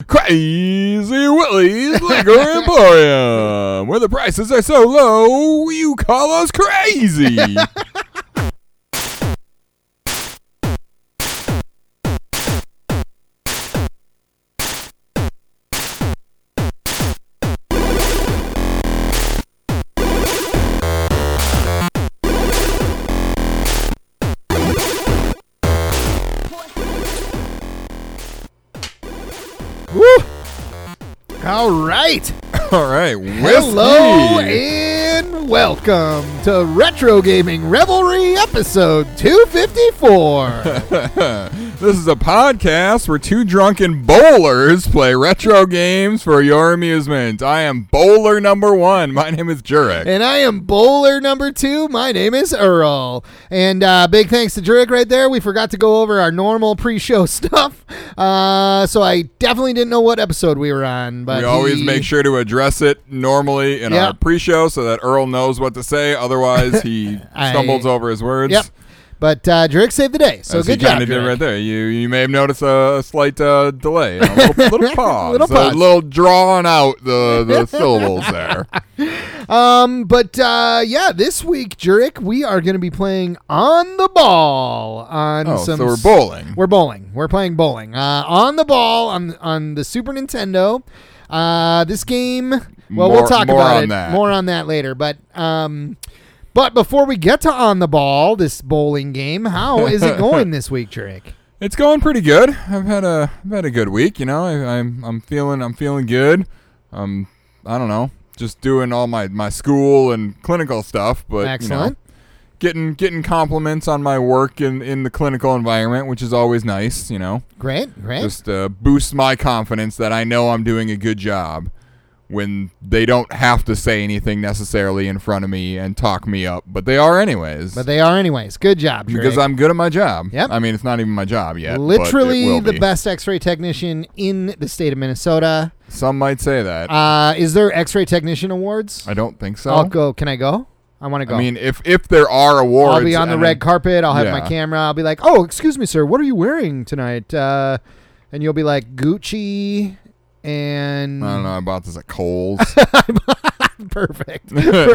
Crazy Willie's Liquor Emporium, where the prices are so low, you call us crazy. All right. All right. Hello and welcome to Retro Gaming Revelry episode 254. This is a podcast where two drunken bowlers play retro games for your amusement. I am bowler number one. My name is Jurek. And I am bowler number two. My name is Earl. And big thanks to Jurek right there. We forgot to go over our normal pre-show stuff. So I definitely didn't know what episode we were on. But we always make sure to address it normally in our pre-show so that Earl knows what to say. Otherwise, he stumbles over his words. Yep. But Jurek saved the day, so as good he job, kind of did Jurek. right there. You may have noticed a slight delay, a little pause, Little pause. a little drawing out the syllables there. This week, Jurek, we are going to be playing On the Ball so we're bowling. We're bowling. We're playing bowling. On the Ball on the Super Nintendo. This game, we'll talk about it. More on that later. But before we get to On the Ball, this bowling game, how is it going this week, Jurek? It's going pretty good. I've had a good week. You know, I'm feeling good. I don't know, just doing all my school and clinical stuff. But excellent. You know, getting compliments on my work in the clinical environment, which is always nice. You know, great. Just boosts my confidence that I know I'm doing a good job when they don't have to say anything necessarily in front of me and talk me up, but they are anyways. Good job, Jurek. Because I'm good at my job. Yep. I mean, it's not even my job yet. Literally the best X-ray technician in the state of Minnesota. Some might say that. Is there X-ray technician awards? I don't think so. I'll go. Can I go? I want to go. I mean, if there are awards, I'll be on the red carpet. I'll have my camera. I'll be like, "Oh, excuse me, sir. What are you wearing tonight?" And you'll be like, "Gucci." And I don't know. I bought this at Kohl's. Perfect.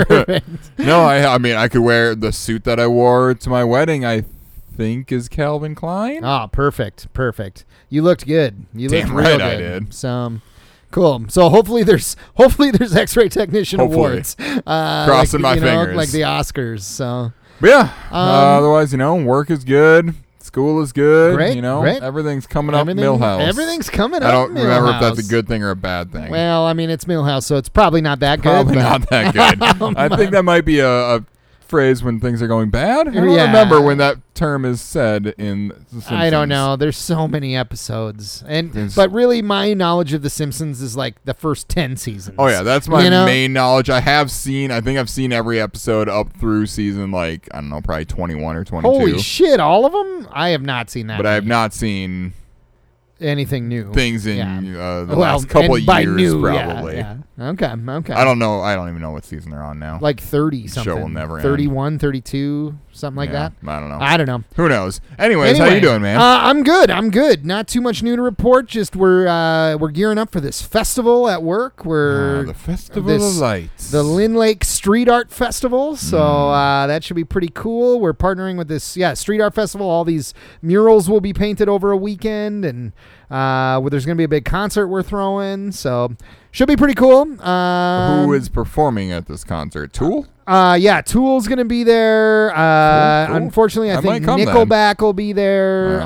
No, I mean, I could wear the suit that I wore to my wedding. I think is Calvin Klein. Oh, perfect. You looked good. You looked Damn real right good. I did. So cool. So hopefully there's X-ray technician awards. Crossing my fingers, like the Oscars. So but yeah. Otherwise, you know, work is good. School is good. Great, you know, great. Everything's coming up Millhouse. Everything's coming up. I don't remember if Millhouse. that's a good thing or a bad thing. Well, I mean, it's Millhouse, so it's probably not that good. Probably not that good. I think that might be a phrase when things are going bad. I don't remember when that term is said in The Simpsons. I don't know. There's so many episodes, but really, my knowledge of The Simpsons is like the first 10 seasons. Oh yeah, that's my main knowledge. I think I've seen every episode up through season, like, I don't know, probably 21 or 22. Holy shit, all of them? I have not seen that. But I have not seen anything new. Things in the last couple of years, probably. Yeah. Okay. I don't know. I don't even know what season they're on now. Like 30 something. Show will never 31, 32, something like that. I don't know. Who knows? Anyways, how you doing, man? I'm good. Not too much new to report. Just we're gearing up for this festival at work. The Festival of Lights. The Lynn Lake Street Art Festival. So that should be pretty cool. We're partnering with this Street Art Festival. All these murals will be painted over a weekend, and there's going to be a big concert we're throwing. So should be pretty cool. Who is performing at this concert? Tool? Tool's going to be there. Cool. Unfortunately, I think Nickelback will be there.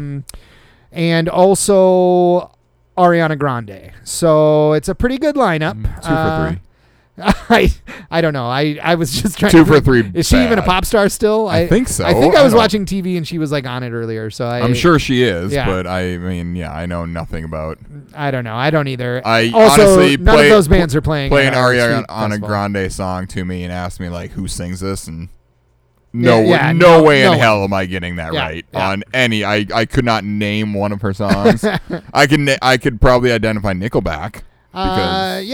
And also Ariana Grande. So it's a pretty good lineup. 2 for 3. I don't know. I was just trying 2 to for 3. Is she even a pop star still? I think so. I think I was watching TV and she was like on it earlier. So I'm sure she is, but I mean, I know nothing about. I don't know. I don't either. I also, honestly none of those bands are playing an Ariana Grande song to me and asked me like, who sings this, and no way in hell am I getting that right on any. I could not name one of her songs. I could probably identify Nickelback because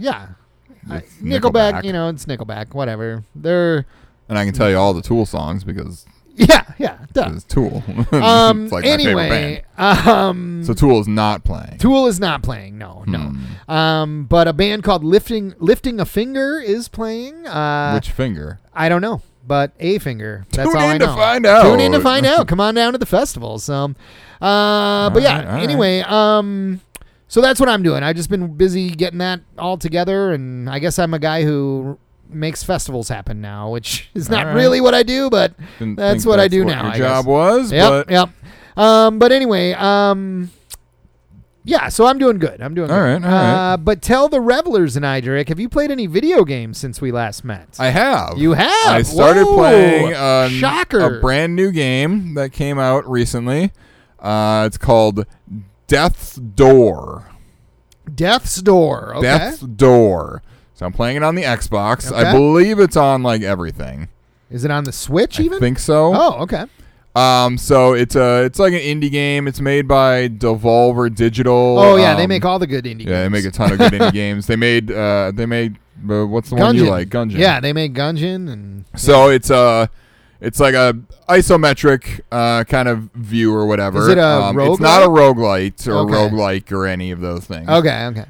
Nickelback, it's Nickelback, whatever. And I can tell you all the Tool songs because Yeah. It's Tool. It's like anyway, my favorite band. So Tool is not playing. Tool is not playing. No. But a band called Lifting a Finger is playing. Which finger? I don't know, but a finger. That's Tune all I know. To find out. Tune in to find out. Come on down to the festival. So, anyway, so that's what I'm doing. I've just been busy getting that all together, and I guess I'm a guy who makes festivals happen now, which is not really what I do, but that's what I do now. Your job was, yep. But anyway, yeah, so I'm doing good. All right. But tell the revelers and I, Drake, have you played any video games since we last met? I have. You have? I started playing Shocker. a brand new game that came out recently. It's called Death's Door. Death's Door. Okay. Death's Door. So I'm playing it on the Xbox. Okay. I believe it's on like everything. Is it on the Switch even? I think so. Oh, okay. So it's like an indie game. It's made by Devolver Digital. Oh yeah, they make all the good indie games. Yeah, they make a ton of good indie games. They made what's the one you like? Gungeon. Yeah, they made Gungeon and so it's like a isometric kind of view or whatever. Is it a roguelite? It's not a roguelite or roguelike or any of those things. Okay.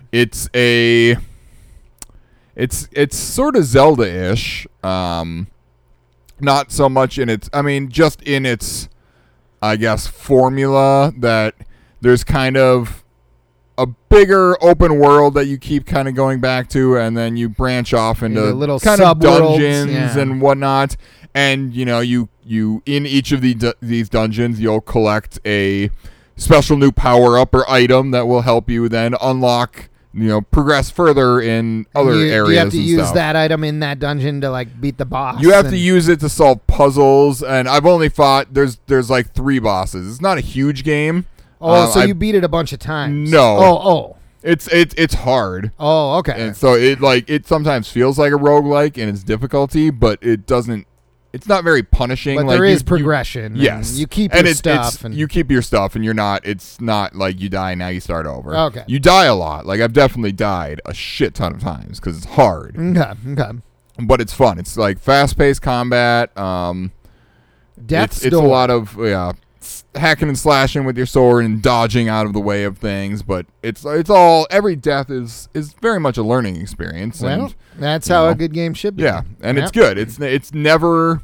It's sort of Zelda-ish. Not so much in its, just in its, I guess, formula that there's kind of a bigger open world that you keep kind of going back to, and then you branch off into little kind of dungeons yeah. and whatnot. And, you in each of these dungeons, you'll collect a special new power-up or item that will help you then unlock, progress further in other areas. You have to use stuff. that item in that dungeon to like beat the boss. You have to use it to solve puzzles, and I've only fought. There's like 3 bosses. It's not a huge game. Oh, so you beat it a bunch of times? No. Oh. It's hard. Oh, okay. And so it sometimes feels like a roguelike in its difficulty, but it doesn't. It's not very punishing. But there is progression. Yes. You keep your stuff. You keep your stuff, and it's not like you die, now you start over. Okay. You die a lot. Like, I've definitely died a shit ton of times because it's hard. Okay. But it's fun. It's like fast-paced combat. Death's It's a lot of hacking and slashing with your sword and dodging out of the way of things, but it's all, every death is very much a learning experience. Well, and that's how a good game should be. Yeah, and it's good. It's never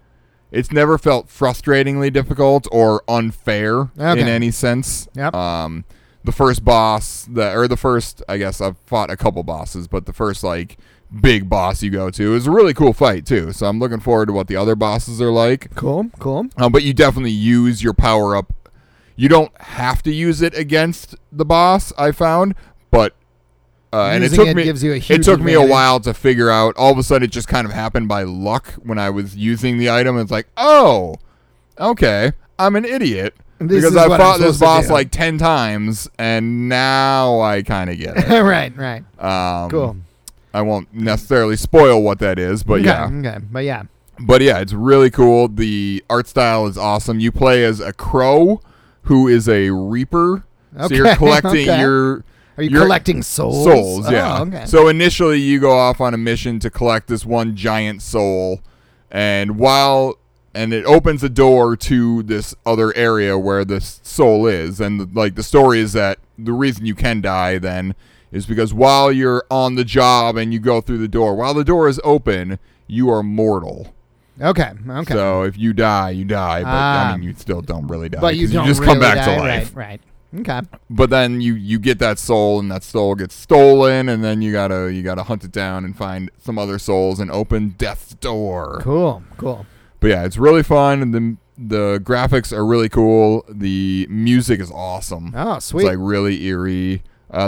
felt frustratingly difficult or unfair in any sense. Yep. The first boss, I guess I've fought a couple bosses, but the first like big boss you go to is a really cool fight too. So I'm looking forward to what the other bosses are like. Cool. But you definitely use your power up. You don't have to use it against the boss, I found, but and it took me a while to figure out. All of a sudden, it just kind of happened by luck when I was using the item. It's like, oh, okay, I'm an idiot because I fought this boss like 10 times, and now I kind of get it. Right. Cool. I won't necessarily spoil what that is, but yeah. Okay. But yeah, it's really cool. The art style is awesome. You play as a crow who is a reaper. Okay. So you're collecting Are you collecting souls? Souls, yeah. Oh, okay. So initially you go off on a mission to collect this one giant soul, and it opens a door to this other area where this soul is, and the story is that the reason you can die then is because while you're on the job and you go through the door, while the door is open, you are mortal. Okay. So if you die, you die, but you still don't really die. But you just really come back die. to life. Right. Okay. But then you get that soul, and that soul gets stolen, and then you gotta hunt it down and find some other souls and open Death's Door. Cool. But yeah, it's really fun, and the graphics are really cool. The music is awesome. Oh, sweet. It's like really eerie. Some of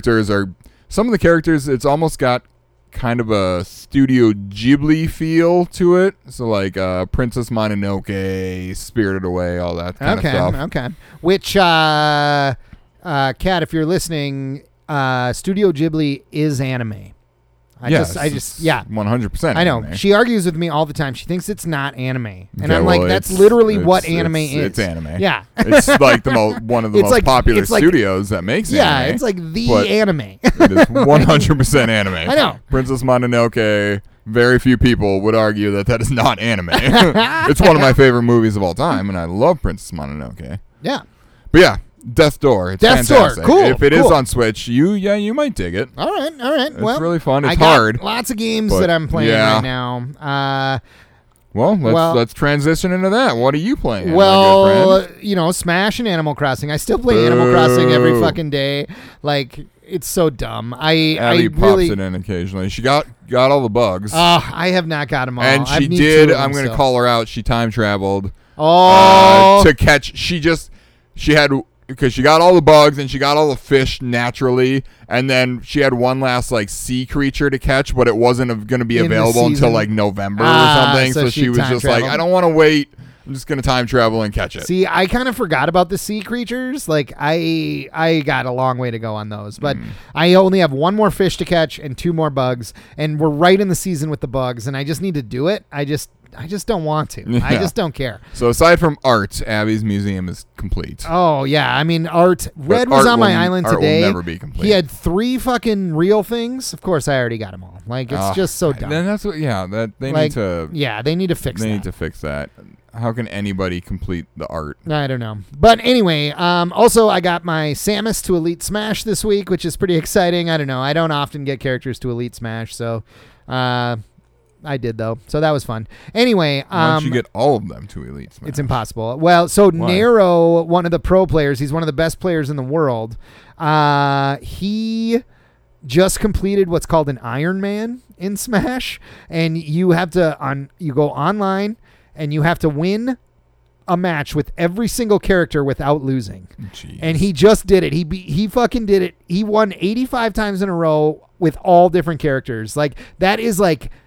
the characters, it's almost got kind of a Studio Ghibli feel to it. So like Princess Mononoke, Spirited Away, all that kind of stuff. Okay. Which, Kat, if you're listening, Studio Ghibli is anime. I just 100%. I know. Anime. She argues with me all the time. She thinks it's not anime, and Okay, I'm like, that's literally what anime is. It's anime. Yeah, it's like one of the most popular studios that makes anime. Yeah, it's like the anime. It is 100% anime. I know. Princess Mononoke, very few people would argue that is not anime. It's one of my favorite movies of all time, and I love Princess Mononoke. Yeah. But yeah, Death's Door. It's fantastic. Cool. If it is on Switch, you might dig it. All right. It's really fun. It's hard. Lots of games that I'm playing right now. Let's transition into that. What are you playing? Well, Smash and Animal Crossing. I still play Animal Crossing every fucking day. Like, it's so dumb. Abby pops it in occasionally. She got all the bugs. I have not got them all. And she did. I'm going to call her out. She time traveled. To catch. Because she got all the bugs and she got all the fish naturally, and then she had one last sea creature to catch, but it wasn't going to be available until November or something. So she was just like, I don't want to wait. I'm just going to time travel and catch it. See, I kind of forgot about the sea creatures. I got a long way to go on those, but I only have one more fish to catch and 2 more bugs, and we're right in the season with the bugs, and I just need to do it. I just don't want to. Yeah. I just don't care. So aside from art, Abby's museum is complete. Oh, yeah. I mean, art. Red was on my island today. Will never be complete. He had 3 fucking real things. Of course, I already got them all. It's just so dumb. Then that's what. Yeah, they need to. Yeah, they need to fix that. They need to fix that. How can anybody complete the art? I don't know. But anyway, also I got my Samus to Elite Smash this week, which is pretty exciting. I don't know. I don't often get characters to Elite Smash, so I did, though. So that was fun. Anyway. Why don't you get all of them to Elite Smash? It's impossible. Well, so why? Nero, one of the pro players, he's one of the best players in the world. He just completed what's called an Iron Man in Smash, and you have to you go online, and you have to win a match with every single character without losing. Jeez. And he just did it. He fucking did it. He won 85 times in a row with all different characters. That is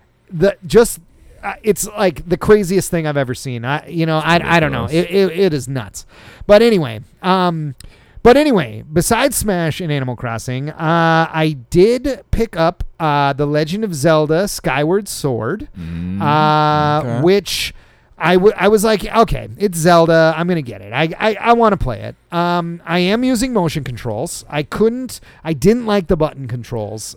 it's like the craziest thing I've ever seen. I don't know. It is nuts. But anyway, besides Smash and Animal Crossing, I did pick up The Legend of Zelda: Skyward Sword, which I was like, okay, it's Zelda. I'm gonna get it. I want to play it. I am using motion controls. I didn't like the button controls.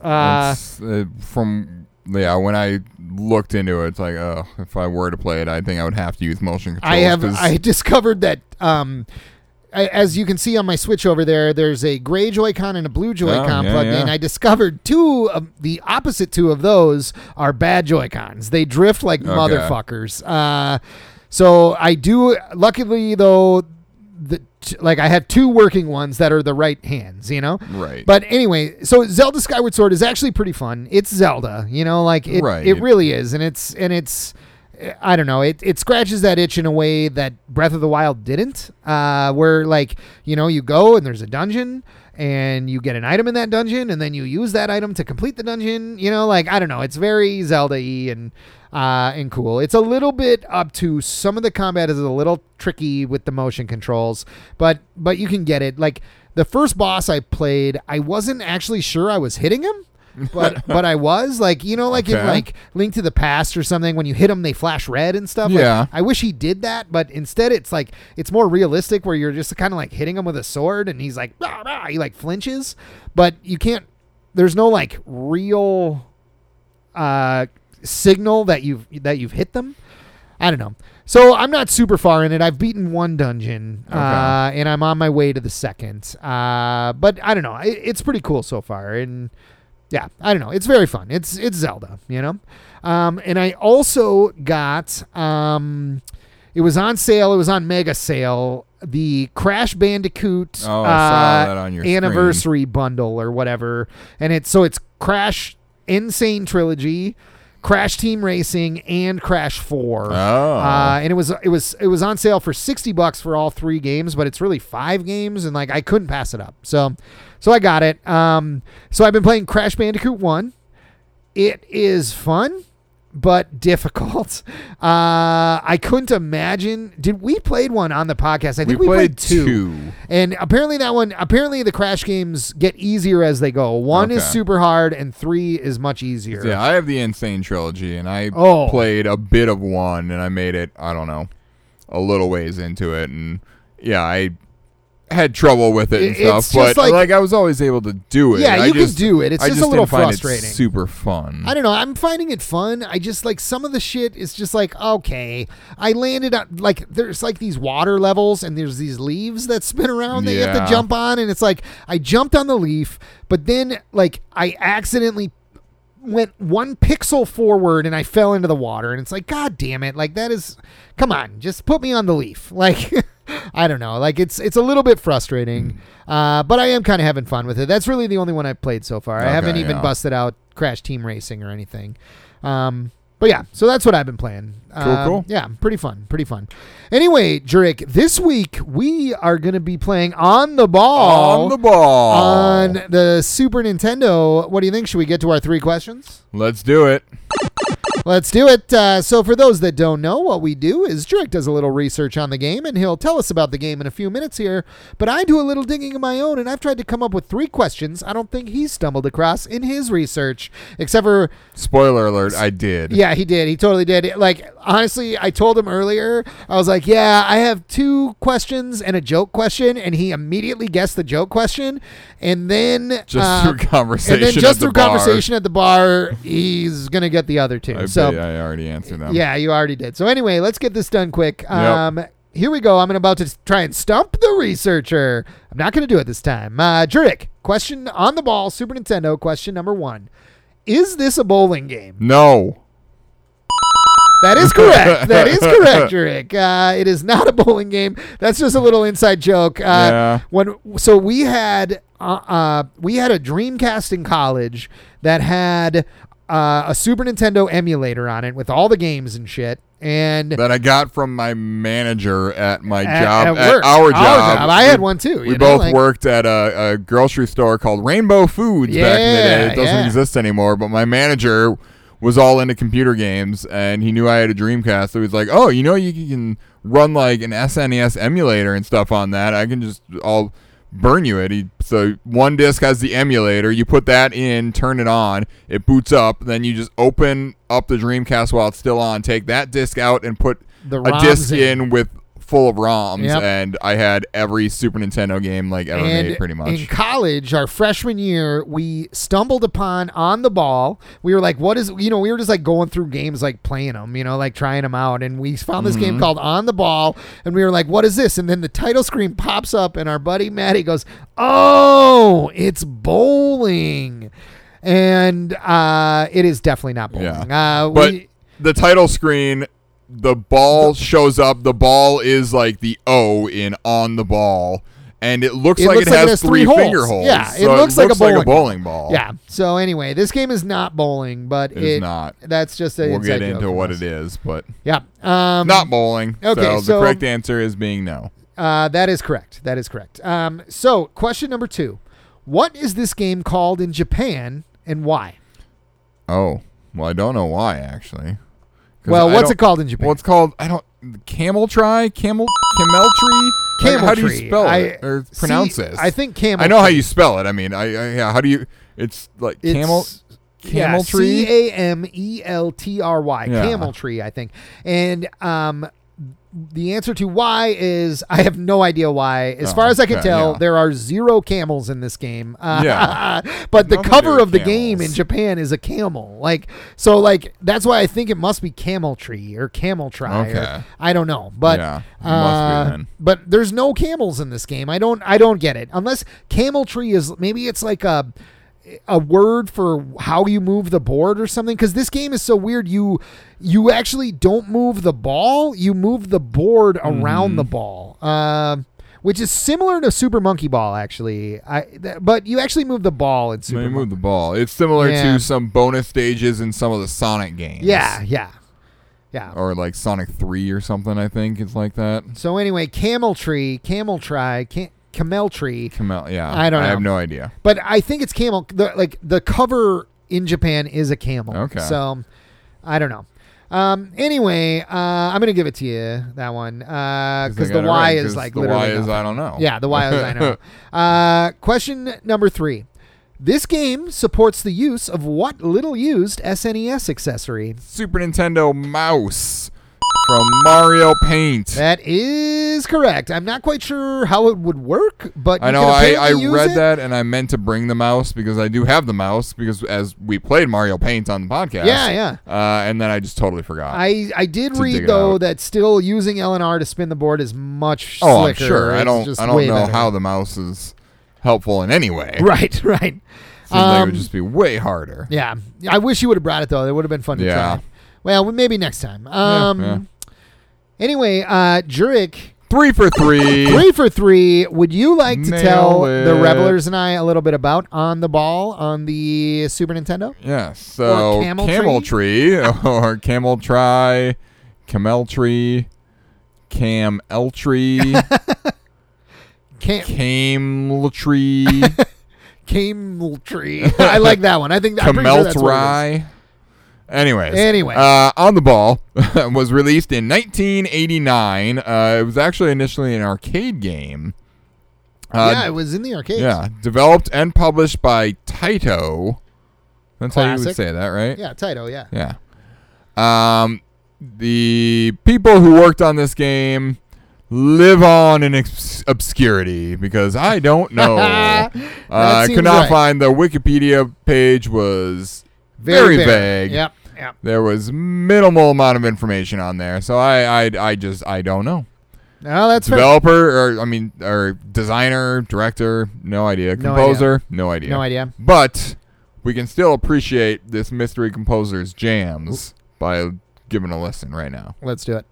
When I looked into it, it's like, if I were to play it, I think I would have to use motion controls. I discovered that, as you can see on my Switch over there's a gray Joy-Con and a blue Joy-Con plugged in. I discovered the opposite 2 of those are bad Joy-Cons. They drift like motherfuckers. So I do, luckily though, I have 2 working ones that are the right hands, Right. But anyway, so Zelda Skyward Sword is actually pretty fun. It's Zelda, it really is. And it's I don't know, it scratches that itch in a way that Breath of the Wild didn't, where you go and there's a dungeon and you get an item in that dungeon and then you use that item to complete the dungeon, I don't know, it's very Zelda-y and cool. It's a little bit obtuse. Some of the combat is a little tricky with the motion controls, but you can get it. The first boss I played, I wasn't actually sure I was hitting him. But I was in Link to the Past or something, when you hit them they flash red and stuff. Yeah. I wish he did that, but instead it's more realistic, where you're just kind of hitting him with a sword and he's like, rah, rah, he flinches, but you can't. There's no real signal that you've hit them. I don't know. So I'm not super far in it. I've beaten 1 dungeon, and I'm on my way to the second. But I don't know. It's pretty cool so far, and. Yeah, I don't know. It's very fun. It's Zelda, And I also got, it was on sale. It was on mega sale. The Crash Bandicoot I saw that on your anniversary screen. Bundle or whatever. And it's Crash Insane Trilogy, Crash Team Racing, and Crash 4. And it was on sale for $60 for all 3 games, but it's really 5 games, and I couldn't pass it up. So I got it. So I've been playing Crash Bandicoot 1. It is fun, but difficult. I couldn't imagine. We played one on the podcast? I think we played 2. And apparently the Crash games get easier as they go. 1 is super hard, and 3 is much easier. Yeah, I have the Insane Trilogy, and I played a bit of 1, and I made it, I don't know, a little ways into it. And yeah, had trouble with it and stuff, but like I was always able to do it. Yeah, you can do it. It's just a little frustrating. It super fun. I don't know. I'm finding it fun. I just like some of the shit is just like, okay. I landed on like there's like these water levels and there's these leaves that spin around that you have to jump on, and it's like I jumped on the leaf, but then like I accidentally went 1 pixel forward and I fell into the water, and it's like, God damn it. Like that is, come on, just put me on the leaf. Like, I don't know. Like it's a little bit frustrating, but I am kind of having fun with it. That's really the only one I've played so far. I haven't even busted out Crash Team Racing or anything. But yeah, so that's what I've been playing. Cool. Yeah, pretty fun. Anyway, Jurek, this week we are going to be playing On the Ball. On the Super Nintendo. What do you think? Should we get to our 3 questions? Let's do it. Let's do it. So for those that don't know, what we do is Jurek does a little research on the game, and he'll tell us about the game in a few minutes here. But I do a little digging of my own, and I've tried to come up with 3 questions I don't think he stumbled across in his research, except for... Spoiler alert, I did. Yeah, he did. He totally did. Like, honestly, I told him earlier, I was like, yeah, I have 2 questions and a joke question, and he immediately guessed the joke question. And then... Just through conversation at the bar, he's going to get the other 2. I already answered them. Yeah, you already did. So anyway, let's get this done quick. Here we go. I'm about to try and stump the researcher. I'm not going to do it this time. Jurek, question On the Ball, Super Nintendo, question number 1. Is this a bowling game? No. That is correct. Jurek. It is not a bowling game. That's just a little inside joke. We had a Dreamcast in college that had a Super Nintendo emulator on it with all the games and shit. And that I got from my manager at my job, at our job. I had one too. We both worked at a grocery store called Rainbow Foods back in the day. It doesn't exist anymore, but my manager was all into computer games, and he knew I had a Dreamcast, so he was like, oh, you can run like an SNES emulator and stuff on that. I can just burn you it. So one disc has the emulator. You put that in, turn it on, it boots up. Then you just open up the Dreamcast while it's still on, take that disc out, and put a disc in with full of ROMs. Yep. And I had every Super Nintendo game ever made, pretty much. In college, our freshman year, we stumbled upon On the Ball. We were like, what is, we were just like going through games, like playing them, like trying them out. And we found this game called On the Ball, and we were like, what is this? And then the title screen pops up, and our buddy Matty goes, oh, it's bowling. And it is definitely not bowling. Yeah. But the title screen, the ball shows up. The ball is like the O in On the Ball, and it looks like it has 3 finger holes. Yeah, it looks like a bowling ball. Yeah. So anyway, this game is not bowling, but it's not. That's just a. We'll get into what it is, but yeah, not bowling. Okay, so the correct answer is being no. That is correct. So question number 2: what is this game called in Japan, and why? Oh, well, I don't know why actually. Well, what's it called in Japan? Well, it's called, Cameltree? Cameltree? How do you spell it or pronounce this? I think Cameltree. I know how you spell it. I mean, how do you, it's like Cameltree? Cameltry. Yeah. Cameltree, I think. And the answer to why is I have no idea why. As far as I can tell, there are 0 camels in this game. But the cover of the game in Japan is a camel. That's why I think it must be Cameltree or Cameltry. Okay. I don't know. But it must be then. But there's no camels in this game. I don't get it. Unless Cameltree is, maybe it's like a word for how you move the board or something, because this game is so weird. You actually don't move the ball, you move the board around the ball, which is similar to Super Monkey Ball actually. But you actually move the ball in Super move the ball. It's similar to some bonus stages in some of the Sonic games. Yeah. Or like Sonic 3 or something, I think it's like that. So anyway, Cameltree, yeah. I don't know. I have no idea. But I think it's camel. The cover in Japan is a camel. Okay. So I don't know. Anyway, I'm going to give it to you, that one. Because the Y is like literally the Y is nothing. I don't know. Yeah, the Y is I know. Question number 3. This game supports the use of what little used SNES accessory? Super Nintendo mouse. from Mario Paint. That is correct. I'm not quite sure how it would work, but I know I read that and I meant to bring the mouse because I do have the mouse because as we played Mario Paint on the podcast. Yeah. And then I just totally forgot. I did read though that still using LNR to spin the board is much slicker. Oh, I'm sure. I don't know how the mouse is helpful in any way. Right. Seems like it would just be way harder. Yeah. I wish you would have brought it though. It would have been fun to try. Well, maybe next time. Anyway, Jurek. 3 for 3. 3 for 3. Would you like to tell the Revelers and I a little bit about On the Ball on the Super Nintendo? Yes. So Camel Tree or Camel Try, Camel Tree, Cam Eltree, Camel Tree. Camel Tree. I like that one. I think Camel Try. Anyway, On the Ball was released in 1989. It was actually initially an arcade game. It was in the arcade. Yeah, developed and published by Taito. That's how you would say that, right? Yeah, Taito, yeah. Yeah. The people who worked on this game live on in obscurity because I don't know. I could not find the Wikipedia page was very vague. Yep. There was minimal amount of information on there, so I don't know. No, that's developer or designer, director, no idea. Composer, no idea. But we can still appreciate this mystery composer's jams by giving a listen right now. Let's do it.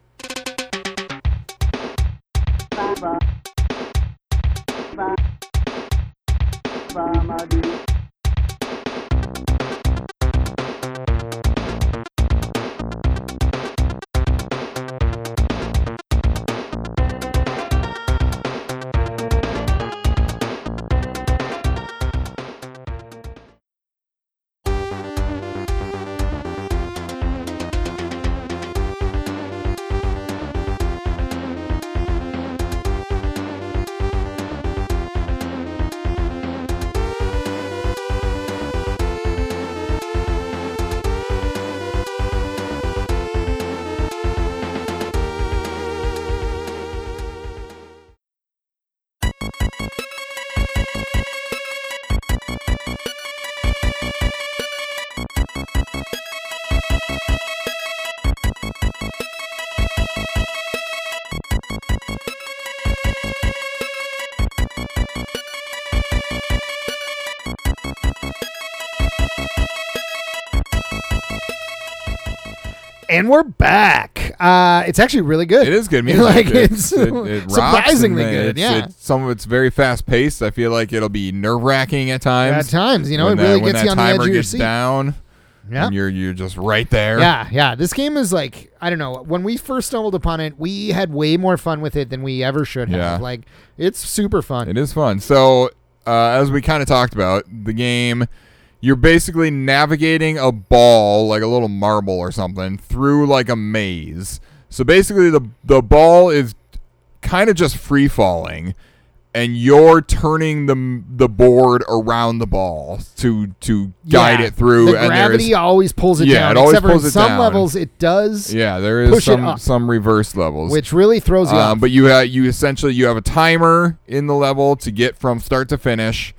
And we're back. It's actually really good. It is good music. It's it surprisingly good. Some of it's very fast paced. I feel like it'll be nerve wracking at times. At times, it really gets you on the edge of your seat. Down, and you're just right there. Yeah. This game is like, I don't know. When we first stumbled upon it, we had way more fun with it than we ever should have. Yeah. Like, it's super fun. It is fun. So, as we kind of talked about, the game, you're basically navigating a ball, like a little marble or something, through like a maze. So basically the ball is kind of just free falling, and you're turning the board around the ball to guide it through. The gravity always pulls it down. Yeah, it always pulls it down. Some levels it does. Yeah, there is some reverse levels, which really throws you off. But you essentially have a timer in the level to get from start to finish.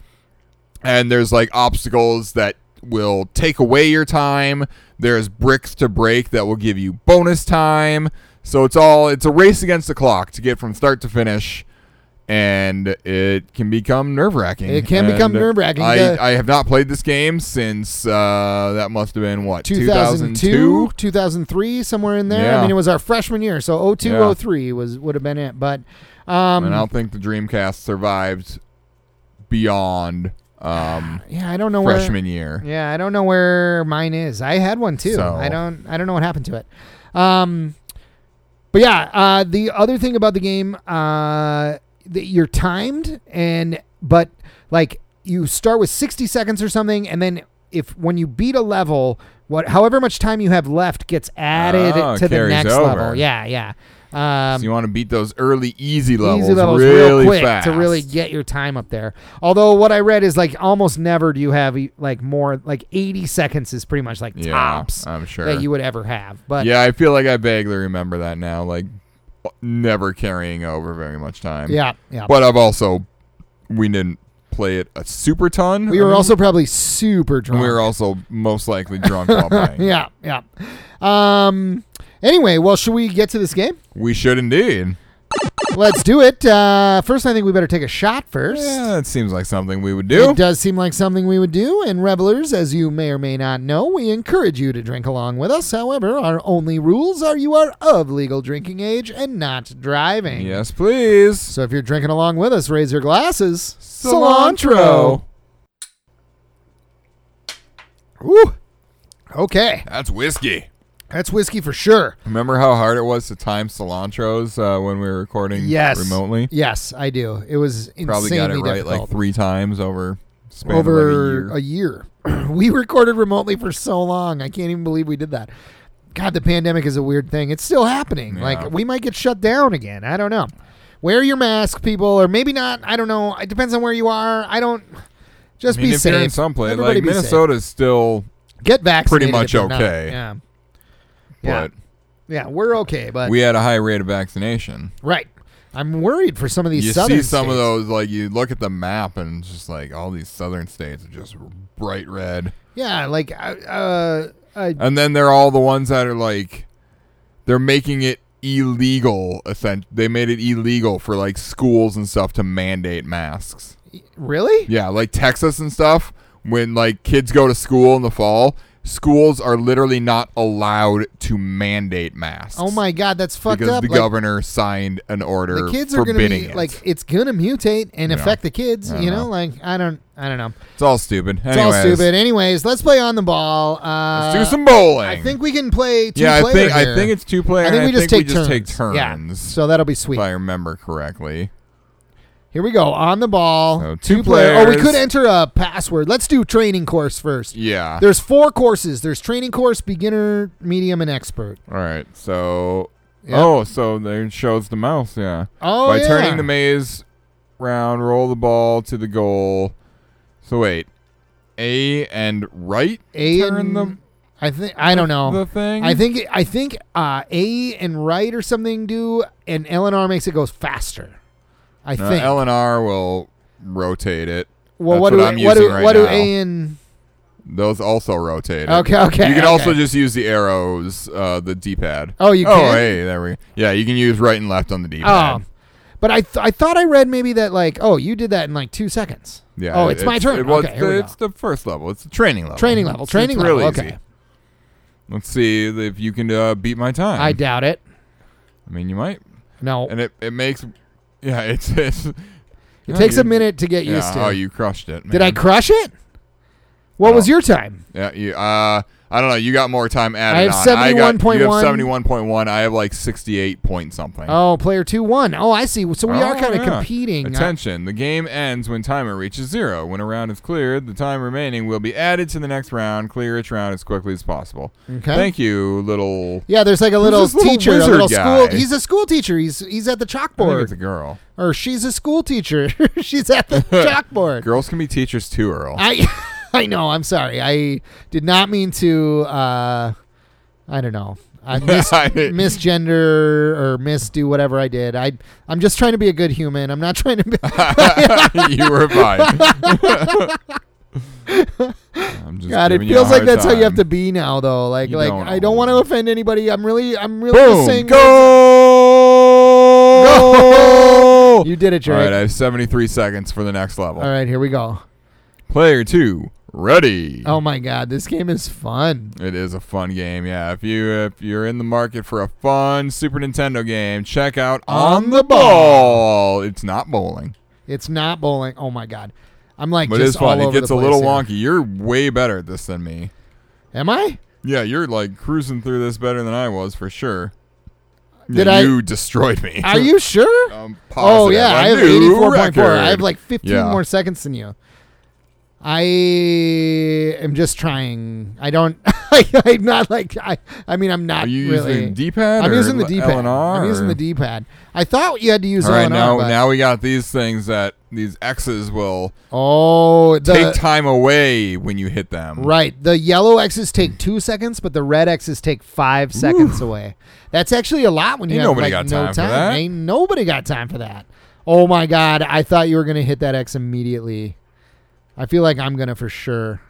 And there's like obstacles that will take away your time. There's bricks to break that will give you bonus time. So it's a race against the clock to get from start to finish. And it can become nerve-wracking. I have not played this game since that must have been, 2002? 2003, somewhere in there. Yeah. I mean, it was our freshman year, so 02, 03 would have been it. But and I don't think the Dreamcast survived beyond... I don't know freshman year. Yeah, I don't know where mine is. I had one too. So. I don't know what happened to it. But yeah, the other thing about the game, you're timed, but like you start with 60 seconds or something, and then when you beat a level, however much time you have left gets added to the next level. Yeah. So you want to beat those early easy levels really real quick fast to really get your time up there. Although what I read is like almost never do you have like more, like 80 seconds is pretty much like tops I'm sure that you would ever have. But yeah, I feel like I vaguely remember that now, like never carrying over very much time. Yeah. But we didn't play it a super ton. We were also probably super drunk. We were also most likely drunk while playing. Yeah. Anyway, well, should we get to this game? We should indeed. Let's do it. First, I think we better take a shot first. Yeah, that seems like something we would do. It does seem like something we would do. And revelers, as you may or may not know, we encourage you to drink along with us. However, our only rules are you are of legal drinking age and not driving. Yes, please. So if you're drinking along with us, raise your glasses. Cilantro. Woo. Okay. That's whiskey. That's whiskey for sure. Remember how hard it was to time cilantros when we were recording remotely? Yes, I do. It was insanely Probably got it right difficult. like 3 times over a year. We recorded remotely for so long. I can't even believe we did that. God, the pandemic is a weird thing. It's still happening. Yeah. Like, we might get shut down again. I don't know. Wear your mask, people, or maybe not. I don't know. It depends on where you are. Just be safe. If you're in some place, Everybody like Minnesota's still get vaccinated. pretty much okay. Yeah. But yeah, we're okay. But we had a high rate of vaccination. Right. I'm worried for some of these you southern see some states. of those, like you look at the map and it's just like all these southern states are just bright red. Yeah, like and then they're all the ones that are like they're making it illegal. They made it illegal for like schools and stuff to mandate masks. Really? Yeah, like Texas and stuff. When like kids go to school in the fall, schools are literally not allowed to mandate masks. Oh my God, that's fucked because up. Because the governor signed an order the kids are forbidding gonna be, it. Like, it's gonna mutate and affect the kids. You know, like I don't know. It's all stupid. It's all stupid. Anyways, let's play on the ball. Let's do some bowling. I think we can play two player. player I think it's 2 player. I think we just take turns. Yeah, so that'll be sweet. If I remember correctly. Here we go. On the ball. So 2 players. Oh, we could enter a password. Let's do training course first. Yeah. There's 4 courses. There's training course, beginner, medium, and expert. All right. So, yep. So there it shows the mouse, yeah. Oh, By turning the maze round, roll the ball to the goal. So wait. A and right? Turn the I don't know. The thing? I think A and right or something do, and L and R makes it go faster. I think L and R will rotate it. Well, what do A and those also rotate it. Okay. You can also just use the arrows, the D-pad. Oh, you can? Oh, hey, there we go. Yeah, you can use right and left on the D-pad. Oh, but I thought I read maybe that like, oh, you did that in like 2 seconds. Yeah. Oh, it's my turn. It's the first level. It's the training level. Training level. It's real Okay. easy. Let's see if you can beat my time. I doubt it. I mean, you might. No. And it makes. Yeah, it takes a minute to get used to. Oh, you crushed it, man. Did I crush it? What was your time? Yeah, I don't know. You got more time added I have 71.1. You have 71.1. I have like 68 point something. Oh, player 2 won. Oh, I see. So we are kind of competing. Attention. The game ends when timer reaches 0. When a round is cleared, the time remaining will be added to the next round. Clear each round as quickly as possible. Okay. Thank you, little... Yeah, there's like a little teacher, a little school. He's a school teacher. He's at the chalkboard. I think it's a girl. Or she's a school teacher. She's at the chalkboard. Girls can be teachers too, Earl. I know. I'm sorry. I did not mean to. I don't know. I misgender or misdo whatever I did. I'm just trying to be a good human. I'm not trying to be. You were fine. I'm just God, it feels like that's how you have to be now, though. Like I don't want to offend anybody. I'm really Boom, saying go. You did it, Drake. All right, I have 73 seconds for the next level. All right, here we go. Player 2. Ready. Oh my God, this game is fun. It is a fun game, yeah. If you're in the market for a fun Super Nintendo game, check out On the Ball. It's not bowling. It's not bowling. Oh my God, I'm like, but just it's fun. all It over gets the a little place wonky. You're way better at this than me. Am I? Yeah, you're like cruising through this better than I was for sure. You destroyed me. Are you sure? Positive. Oh yeah, I have 84.4. Record. I have like 15 more seconds than you. I am just trying. I don't. I'm not like. I mean, I'm not. Are you really using D-pad? I'm using the D-pad. LNR, I'm using the D-pad. I thought you had to use all right, LNR. Now we got these things that these X's will take time away when you hit them. Right. The yellow X's take 2 seconds, but the red X's take 5 seconds away. That's actually a lot when you have nobody like, got no time time. for that. Ain't nobody got time for that. Oh my God! I thought you were gonna hit that X immediately. I feel like I'm gonna for sure.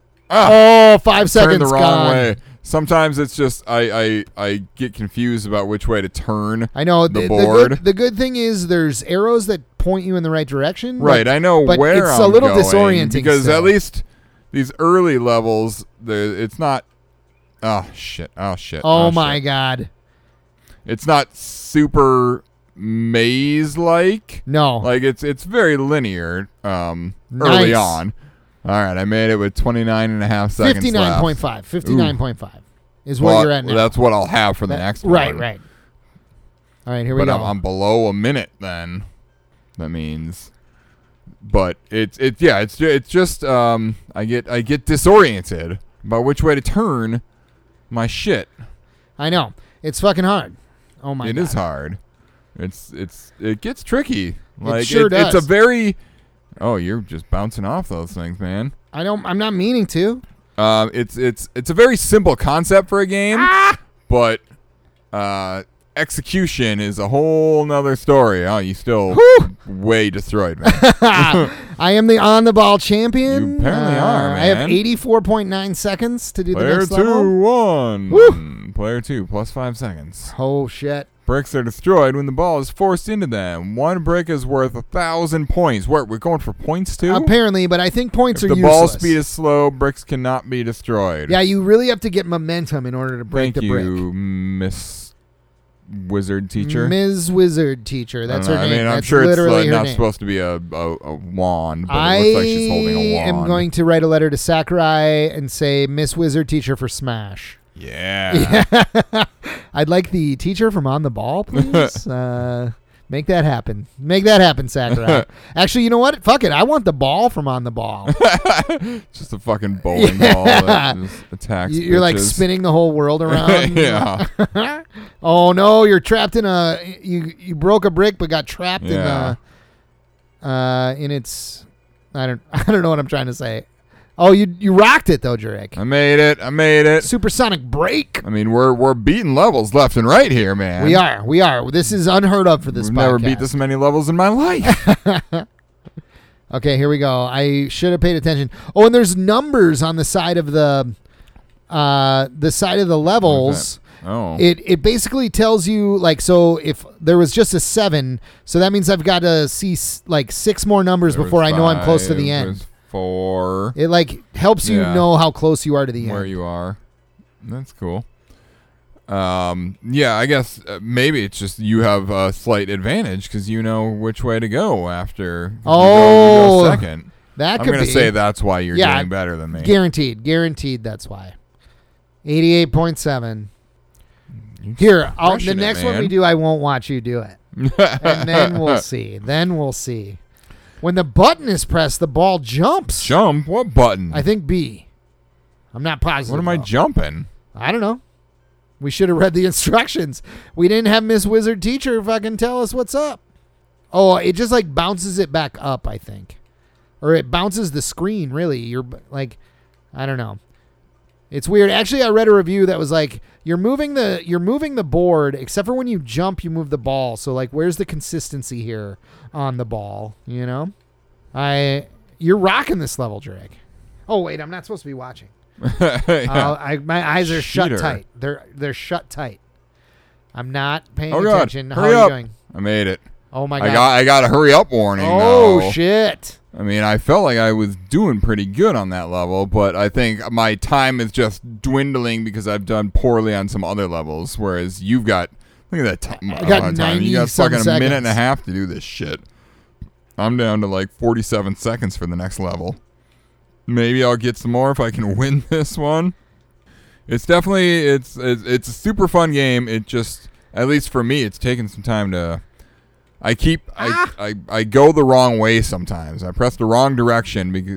5 seconds turned the wrong gone. way. Sometimes it's just I get confused about which way to turn. I know the board. The good thing is there's arrows that point you in the right direction. Right, I know but where it's I'm a little going disorienting because still. at least these early levels, it's not. Oh shit! Oh my God! It's not super maze-like. No, like it's very linear. Early on. All right, I made it with 29.5 seconds 59.5. 59.5 is what you're at now. That's what I'll have for the next one. Right. All right, here we go. But I'm below a minute then. That means, but it's just I get disoriented about which way to turn my shit. I know it's fucking hard. Oh my God, it is hard. It gets tricky. Like it sure does. It's a very. Oh, you're just bouncing off those things, man. I'm not meaning to. It's a very simple concept for a game, but execution is a whole nother story. Oh, you still way destroyed, man. I am the on the ball champion. You apparently are, man. I have 84.9 seconds to do the next level. level. Player 2 won. Player 2 plus 5 seconds. Oh shit. Bricks are destroyed when the ball is forced into them. 1 brick is worth 1,000 points. We're going for points too? Apparently, but I think points are useless. useless. The ball speed is slow. Bricks cannot be destroyed. Yeah, you really have to get momentum in order to break the brick. Thank you, Miss Wizard Teacher. Ms. Wizard Teacher. That's her name. I mean, I'm That's sure it's not supposed to be a wand, but it looks like she's holding a wand. I am going to write a letter to Sakurai and say, Miss Wizard Teacher for Smash. Yeah. I'd like the teacher from On the Ball, please. Make that happen. Make that happen, Sakurai. Actually, you know what? Fuck it. I want the ball from On the Ball. Just a fucking bowling ball that just attacks You're bitches. like spinning the whole world around. Yeah. Oh no, you're trapped in you broke a brick but got trapped in its I don't know what I'm trying to say. Oh, you rocked it though, Jurek. I made it. Supersonic break. I mean, we're beating levels left and right here, man. We are. This is unheard of for this podcast. Never beat this many levels in my life. Okay, here we go. I should have paid attention. Oh, and there's numbers on the side of the levels. Oh. It basically tells you, like, so if there was just a 7, so that means I've got to see like 6 more numbers before I know I'm close to the end. 4. It like helps you know how close you are to the end. Where you are. That's cool. Yeah, I guess maybe it's just you have a slight advantage because you know which way to go after. You go second. That I'm could gonna be. say that's why you're doing better than me. Guaranteed. That's why. 88.7. Here, the next one we do, I won't watch you do it, and then we'll see. When the button is pressed, the ball jumps. Jump? What button? I think B. I'm not positive. What am I jumping? I don't know. We should have read the instructions. We didn't have Miss Wizard Teacher fucking tell us what's up. Oh, it just like bounces it back up, I think. Or it bounces the screen, really. You're like, I don't know. It's weird. Actually, I read a review that was like, you're moving the board, except for when you jump, you move the ball. So like, where's the consistency here on the ball? You know, you're rocking this level, Drake. Oh wait, I'm not supposed to be watching. My eyes are shut tight. They're shut tight. I'm not paying attention. How are you doing? I made it. Oh my god! I got a hurry up warning. Oh shit! I mean, I felt like I was doing pretty good on that level, but I think my time is just dwindling because I've done poorly on some other levels. Whereas you've got, look at that time. I got 90 You got fucking seconds. a minute and a half to do this shit. I'm down to like 47 seconds for the next level. Maybe I'll get some more if I can win this one. It's definitely it's a super fun game. It just, at least for me, it's taken some time to. I go the wrong way sometimes. I press the wrong direction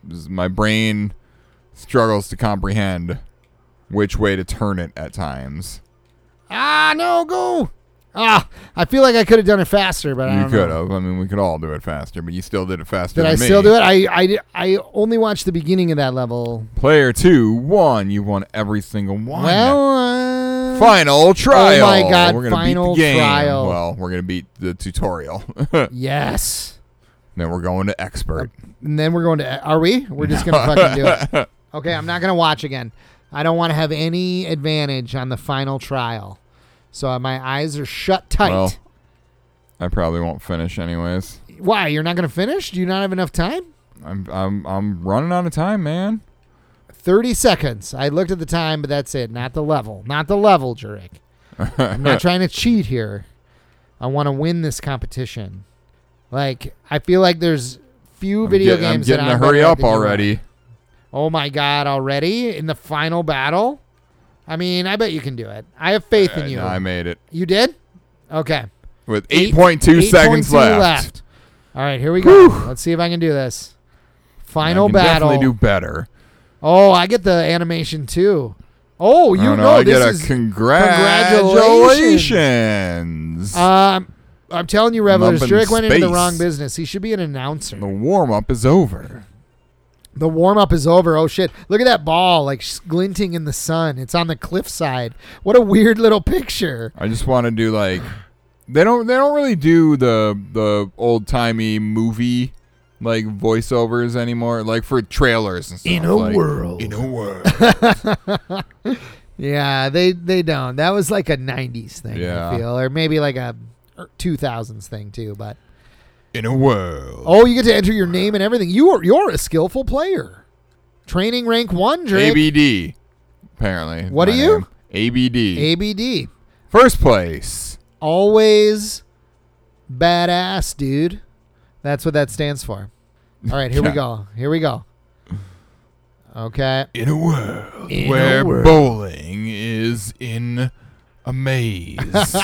my brain struggles to comprehend which way to turn it at times. No, go. I feel like I could have done it faster, but I don't know. You could have. I mean, we could all do it faster, but you still did it faster than me. Did I still do it? I only watched the beginning of that level. Player 2 won. You won every single one. Well, final trial. Oh my God! We're gonna Final beat the game. trial. Well, we're gonna beat the tutorial. Yes. Then we're going to expert. And then we're going to. Are we? We're just gonna fucking do it. Okay, I'm not gonna watch again. I don't want to have any advantage on the final trial. So my eyes are shut tight. Well, I probably won't finish anyways. Why? You're not going to finish? Do you not have enough time? I'm running out of time, man. 30 seconds. I looked at the time, but that's it. Not the level. Not the level, Jurek. I'm not trying to cheat here. I want to win this competition. Like, I feel like there's few video games that I'm getting to hurry up already. Oh my God, already? In the final battle? I mean, I bet you can do it. I have faith in you. No, I made it. You did? Okay. With 8.2 seconds left. All right, here we go. Let's see if I can do this. Final battle. Definitely do better. Oh, I get the animation too. Oh, you know I this get is congratulations. I'm telling you, Revelers, Jurek went into the wrong business. He should be an announcer. The warm-up is over. The warm-up is over. Oh, shit. Look at that ball, like, glinting in the sun. It's on the cliffside. What a weird little picture. I just want to do, like... They don't really do the old-timey movie, like, voiceovers anymore. Like, for trailers and stuff. In a world. Yeah, they don't. That was like a 90s thing, I feel. Or maybe like a 2000s thing, too, but... In a world. Oh, you get to enter your name and everything. You're a skillful player. Training rank 1, Drake. ABD, apparently. What are you? ABD. ABD. First place. Always badass, dude. That's what that stands for. All right, here we go. Here we go. Okay. In a world where bowling is in a maze.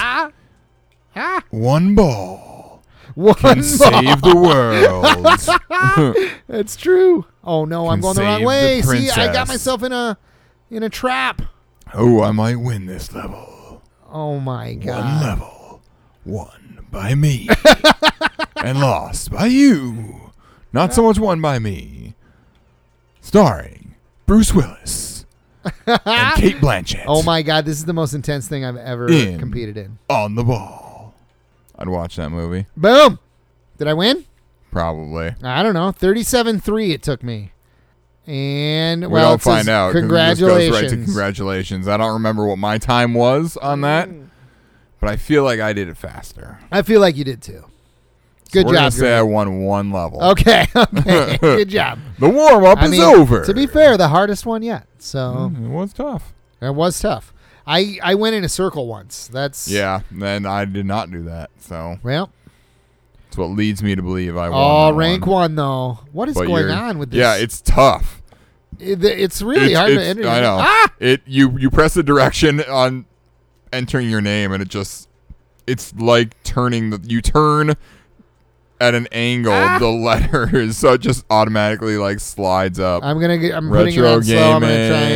One ball. Can save the world. That's true. Oh no, I'm going the wrong way. See, I got myself in a trap. Oh, I might win this level. Oh my God. One level won by me and lost by you. Not so much won by me. Starring Bruce Willis and Cate Blanchett. Oh my God, this is the most intense thing I've ever competed in. On the Ball. I'd watch that movie. Boom. Did I win? Probably. I don't know. 37-3 it took me. And, we don't find out. Congratulations. It goes right to congratulations. I don't remember what my time was on that, but I feel like I did it faster. I feel like you did too. Good job. We're going to say I won one level. Okay. Good job. The warm-up is over. To be fair, the hardest one yet. So it was tough. It was tough. I went in a circle once. Yeah, and I did not do that. So well, that's what leads me to believe I won. Oh, rank 1 though. What is going on with this? Yeah, it's tough. It's really hard to enter. I know. You press a direction on entering your name, and it's like you turn at an angle the letters, so it just automatically like slides up. I'm putting it on slow. I'm gonna try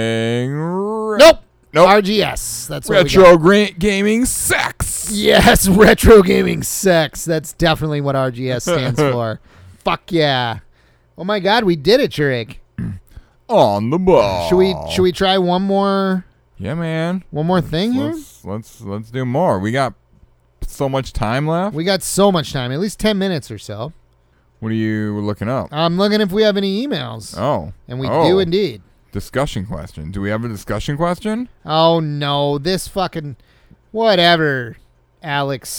and Nope. RGS. That's what Retro Gaming Sex. Yes, Retro Gaming Sex. That's definitely what RGS stands for. Fuck yeah. Oh my God, we did it, Jurek. On the Ball. Should we try one more? Yeah, man. One more thing here? Let's do more. We got so much time left. We got so much time. At least 10 minutes or so. What are you looking up? I'm looking if we have any emails. Oh. And we do indeed. Discussion question. Do we have a discussion question? Oh, no. This fucking... Whatever. Alex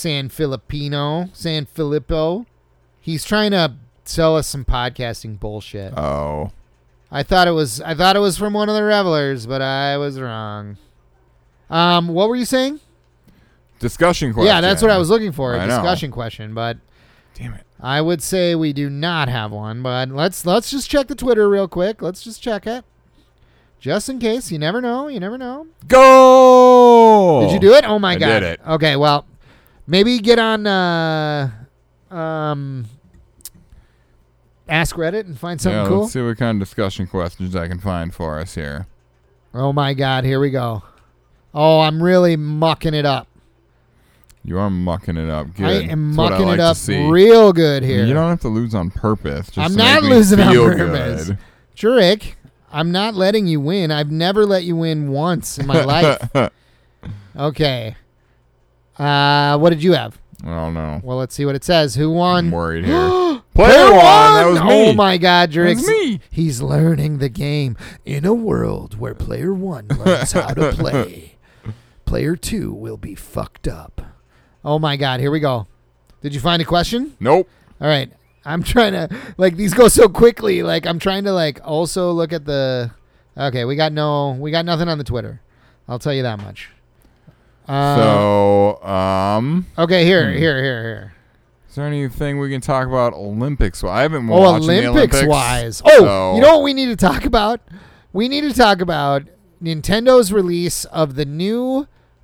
Sanfilippo. He's trying to sell us some podcasting bullshit. Oh. I thought it was from one of the revelers, but I was wrong. What were you saying? Discussion question. Yeah, that's what I was looking for. A discussion question, but damn it. I would say we do not have one, but let's just check the Twitter real quick. Let's just check it. Just in case. You never know. Go! Did you do it? Oh my God. I did it. Okay, well, maybe get on Ask Reddit and find something cool? Let's see what kind of discussion questions I can find for us here. Oh, my God. Here we go. Oh, I'm really mucking it up. You are mucking it up. Good. I am mucking it up real good here. You don't have to lose on purpose. I'm not losing on purpose. Jurek, I'm not letting you win. I've never let you win once in my life. Okay. What did you have? I don't know. Well, let's see what it says. Who won? I'm worried here. Player won! That was me. Oh, my God, Jurek. That was me. He's learning the game in a world where player 1 learns how to play. Player 2 will be fucked up. Oh, my God. Here we go. Did you find a question? Nope. All right. I'm trying to, these go so quickly. I'm trying to, also look at the. Okay, we got nothing on the Twitter. I'll tell you that much. Okay, here. Is there anything we can talk about Olympics? Well, I haven't been watching the Olympics. Olympics-wise. Oh, you know what we need to talk about? We need to talk about Nintendo's release of the new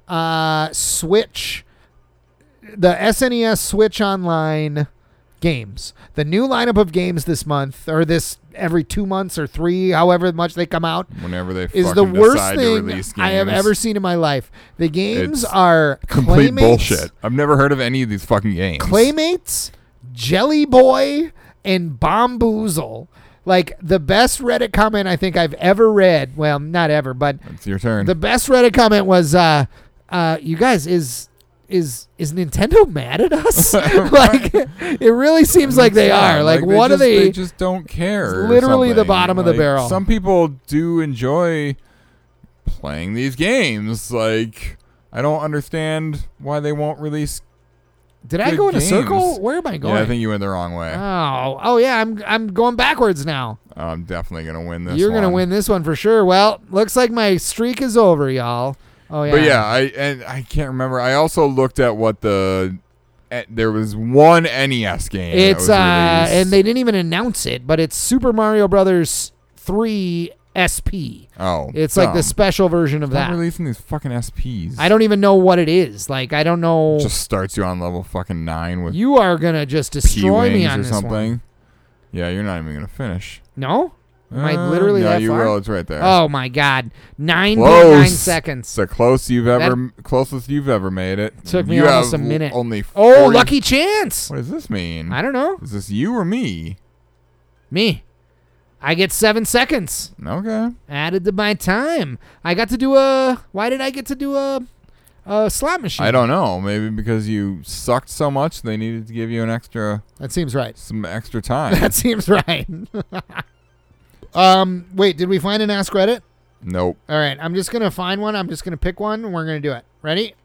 Switch, the SNES Switch Online games. The new lineup of games this month, or this every 2 months or 3, however much they come out. Whenever they is the worst thing I have ever seen in my life. The games are complete Claymates, bullshit. I've never heard of any of these fucking games. Claymates, Jelly Boy, and Bomboozle. The best Reddit comment I think I've ever read. Well, not ever, but it's your turn. The best Reddit comment was, "You guys is Nintendo mad at us?" It really seems like they are. What are they? They just don't care. Literally the bottom of the barrel. Some people do enjoy playing these games. I don't understand why they won't release. Did I go in a circle? Where am I going? Yeah, I think you went the wrong way. Oh yeah, I'm going backwards now. I'm definitely gonna win this. You're gonna win this one for sure. Well, looks like my streak is over, y'all. Oh yeah. But yeah, I can't remember. I also looked at what there was one NES game. It's and they didn't even announce it, but it's Super Mario Brothers 3 SP. Oh, it's the special version of that. Releasing these fucking SPs. I don't even know what it is. I don't know. It just starts you on level fucking 9 with. You are gonna just destroy me on or this something. One. Yeah, you're not even gonna finish. No. Am I literally that far? No, you will. It's right there. Oh my God, 9.9 seconds. It's the closest you've ever made it. Took me almost a minute. Only. 40. Lucky chance. What does this mean? I don't know. Is this you or me? Me. I get 7 seconds. Okay. Added to my time. I got to do a. Why did I get to do a slot machine? I don't know. Maybe because you sucked so much, they needed to give you an extra. That seems right. Some extra time. That seems right. Wait, did we find an Ask Reddit? Nope. All right, I'm just gonna find one. I'm just gonna pick one, and we're gonna do it. Ready?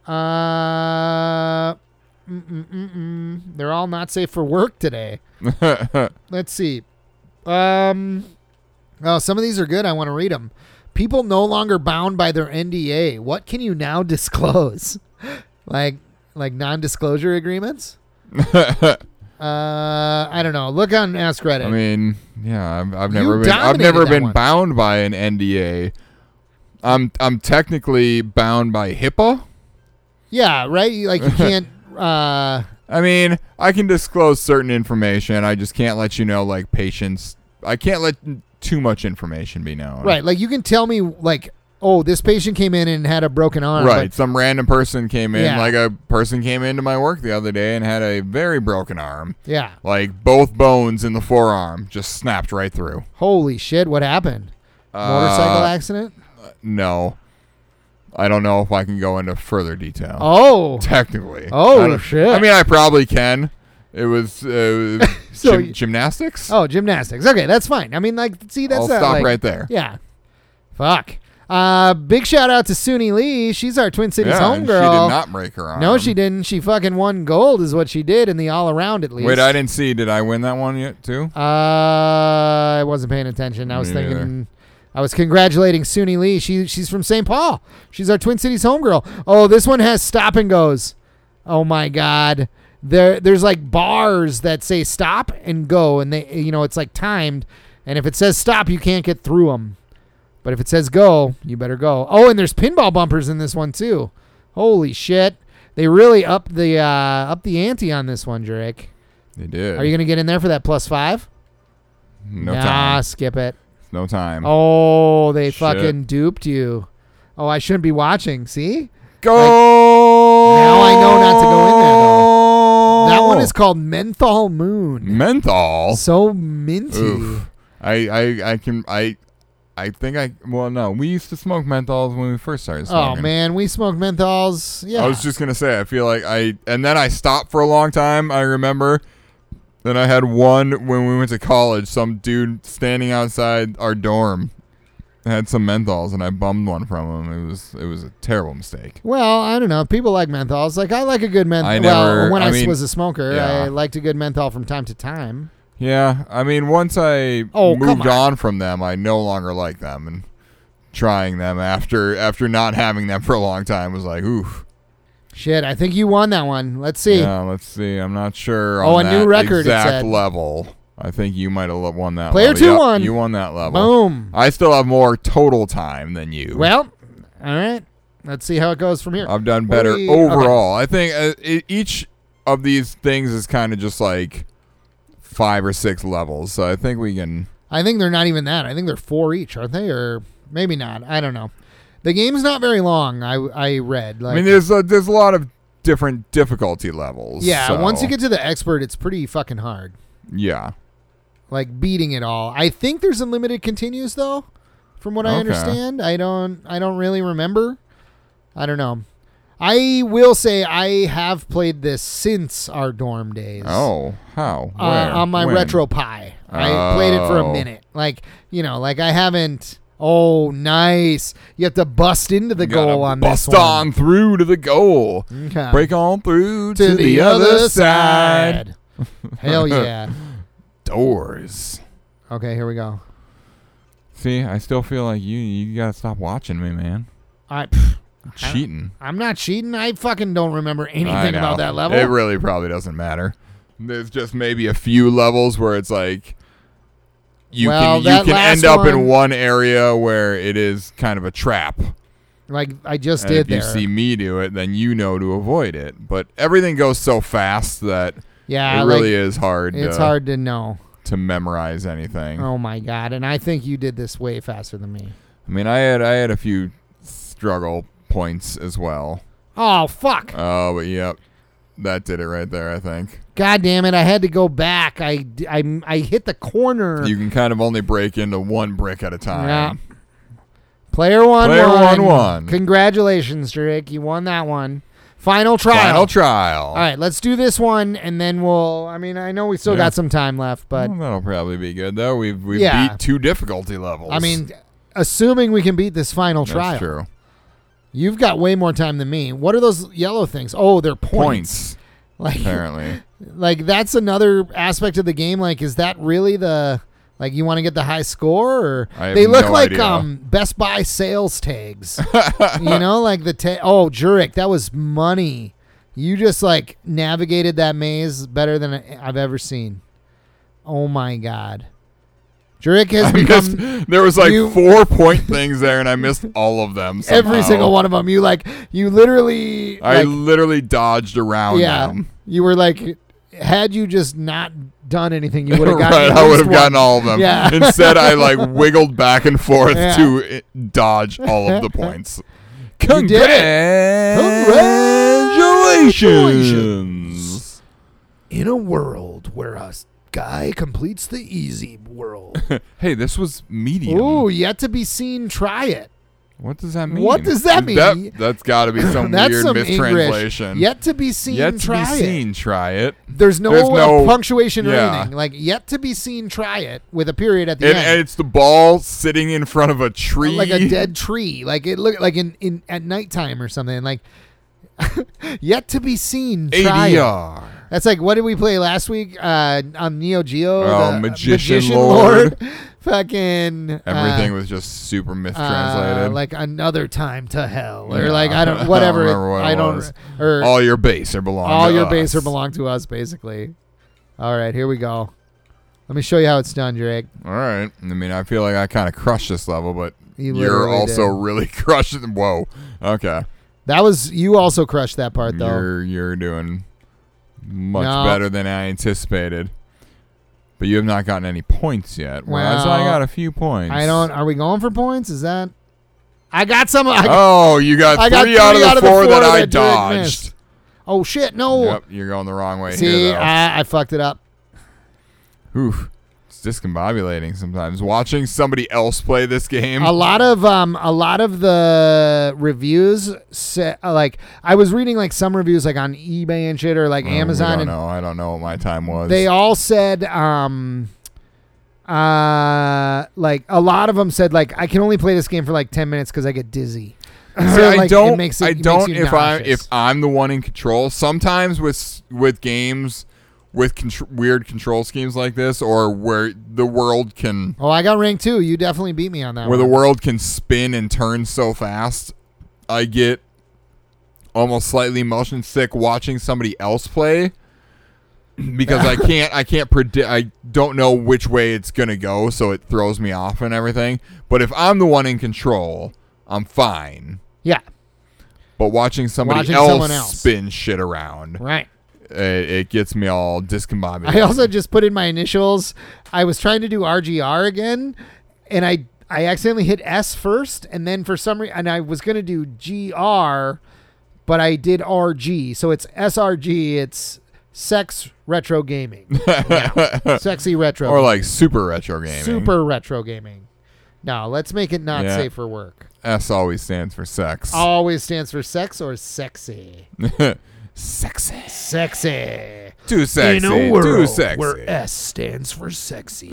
They're all not safe for work today. Let's see. Oh, some of these are good. I want to read them. People no longer bound by their NDA. What can you now disclose? like non-disclosure agreements? I don't know. Look on Ask Reddit. I mean, yeah, I've never been bound by an NDA. I'm technically bound by HIPAA. Yeah, right. You can't. I mean, I can disclose certain information. I just can't let you know, patients. I can't let too much information be known. Right. You can tell me, oh, this patient came in and had a broken arm. Right. Some random person came in. Yeah. A person came into my work the other day and had a very broken arm. Yeah. Both bones in the forearm just snapped right through. Holy shit. What happened? Motorcycle accident? No. I don't know if I can go into further detail. Oh. Technically. Oh, shit. I mean, I probably can. It was gymnastics? Oh, gymnastics. Okay, that's fine. I mean, see, that's I'll stop right there. Yeah. Fuck. Big shout out to Suni Lee. She's our Twin Cities homegirl. She did not break her arm. No, she didn't. She fucking won gold is what she did in the all-around at least. Wait, I didn't see. Did I win that one yet, too? I wasn't paying attention. I was thinking... I was congratulating Suni Lee. She's from St. Paul. She's our Twin Cities homegirl. Oh, this one has stop and goes. Oh my God. There's bars that say stop and go, and they it's timed. And if it says stop, you can't get through them. But if it says go, you better go. Oh, and there's pinball bumpers in this one too. Holy shit! They really upped the ante on this one, Jurek. They did. Are you gonna get in there for that +5? No time. Skip it. No time. Oh, they fucking duped you. Oh, I shouldn't be watching. See? Go! Now I know not to go in there, though. That one is called Menthol Moon. Menthol? So minty. Oof. No, we used to smoke menthols when we first started smoking. Oh, man, we smoked menthols. Yeah. I was just going to say, I feel like and then I stopped for a long time, I remember. Then I had one when we went to college, some dude standing outside our dorm had some menthols, and I bummed one from him. It was a terrible mistake. Well, I don't know. People like menthols. Like, I like a good menthol. When I was a smoker, I liked a good menthol from time to time. Yeah, I mean, once I moved on from them, I no longer like them, and trying them after not having them for a long time was like, oof. Shit, I think you won that one. Let's see. Yeah, let's see. I'm not sure on that new record exact level. I think you might have won that Player level. 2-1. You won that level. Boom. I still have more total time than you. Well, all right. Let's see how it goes from here. I've done better overall. Okay. I think each of these things is kind of just like 5 or 6 levels, so I think we can... I think they're not even that. I think they're 4 each, aren't they? Or maybe not. I don't know. The game's not very long, I read. Like, I mean, there's a lot of different difficulty levels. Yeah, so. Once you get to the expert, it's pretty fucking hard. Yeah. Like, beating it all. I think there's unlimited continues, though, from what I understand. I don't really remember. I don't know. I will say I have played this since our dorm days. Oh, how? Where? On my RetroPie. I played it for a minute. Like, I haven't... Oh, nice. You have to bust into the goal on this one. Bust on through to the goal. Okay. Break on through to the other side. Hell yeah. Doors. Okay, here we go. See, I still feel like you got to stop watching me, man. Cheating. I'm not cheating. I fucking don't remember anything about that level. It really probably doesn't matter. There's just maybe a few levels where it's like you can end up in one area where it is kind of a trap. Like I just did there. If you see me do it, then you know to avoid it. But everything goes so fast that it really is hard. It's hard to know. To memorize anything. Oh my God. And I think you did this way faster than me. I mean, I had a few struggle points as well. Oh, fuck. Oh, but yep. That did it right there, I think. God damn it. I had to go back. I hit the corner. You can kind of only break into one brick at a time. Yeah. Player 1 Player 1-1. Congratulations, Drake. You won that one. Final trial. All right, let's do this one, and then we'll... I mean, I know we still got some time left, but... Well, that'll probably be good, though. We've beat 2 difficulty levels. I mean, assuming we can beat this final trial. That's true. You've got way more time than me. What are those yellow things? Oh, they're points. Like, apparently. Like, that's another aspect of the game. Like, is that really the... Like, you want to get the high score? Or they look like Best Buy sales tags. You know, like the... Oh, Jurek, that was money. You just, like, navigated that maze better than I've ever seen. Oh, my God. Jurek has become... There was like 4-point things there, and I missed all of them somehow. Every single one of them. You literally... I literally dodged around them. You were like... Had you just not done anything, you would have gotten right, I would have gotten all of them. Yeah. Instead, I wiggled back and forth to dodge all of the points. Congratulations! In a world where a guy completes the easy world. Hey, this was medium. Ooh, yet to be seen. Try it. What does that mean? What does that mean? That's got to be some weird mistranslation. English. Yet to be seen, try it. Yet to be seen, try it. There's no punctuation or anything. Like, yet to be seen, try it, with a period at the end. And it's the ball sitting in front of a tree. Like a dead tree. Like, it looked like in at nighttime or something. Like, yet to be seen, try ADR. It. That's like, what did we play last week on Neo Geo? Oh, Magician Lord. Fucking everything was just super mistranslated. Like another time to hell, or like I don't whatever. I don't remember what it was. Or all your base are belong. All to your us. base are belong to us, basically. All right, here we go. Let me show you how it's done, Drake. All right. I mean, I feel like I kind of crushed this level, but you're also really crushing. Whoa. Okay. You also crushed that part though. You're doing much better than I anticipated. But you have not gotten any points yet. Whereas I got a few points. Are we going for points? Is that? I got some. You got three out of the four that I dodged. Oh shit! No. Yep, you're going the wrong way. See, here, I fucked it up. Oof. It's discombobulating sometimes watching somebody else play this game. A lot of the reviews say, like, I was reading like some reviews like on eBay and shit or like Amazon. I don't know what my time was. They all said like a lot of them said like I can only play this game for like 10 minutes because I get dizzy. See, I don't if I'm the one in control. Sometimes with games with weird control schemes like this, or where the world can... Oh, I got ranked too. You definitely beat me on that where the world can spin and turn so fast, I get almost slightly motion sick watching somebody else play because I can't predict. I don't know which way it's going to go, so it throws me off and everything. But if I'm the one in control, I'm fine. Yeah. But watching somebody else spin shit around... Right. It gets me all discombobulated. I also just put in my initials. I was trying to do RGR again, and I accidentally hit S first, and then for some reason, and I was going to do GR, but I did RG. So it's SRG. It's Sex Retro Gaming. Sexy Retro. Or like Super Retro Gaming. Super Retro Gaming. No, let's make it not safe for work. S always stands for sex. Always stands for sex or sexy. Sexy. Too sexy. In a world too sexy. where S stands for sexy.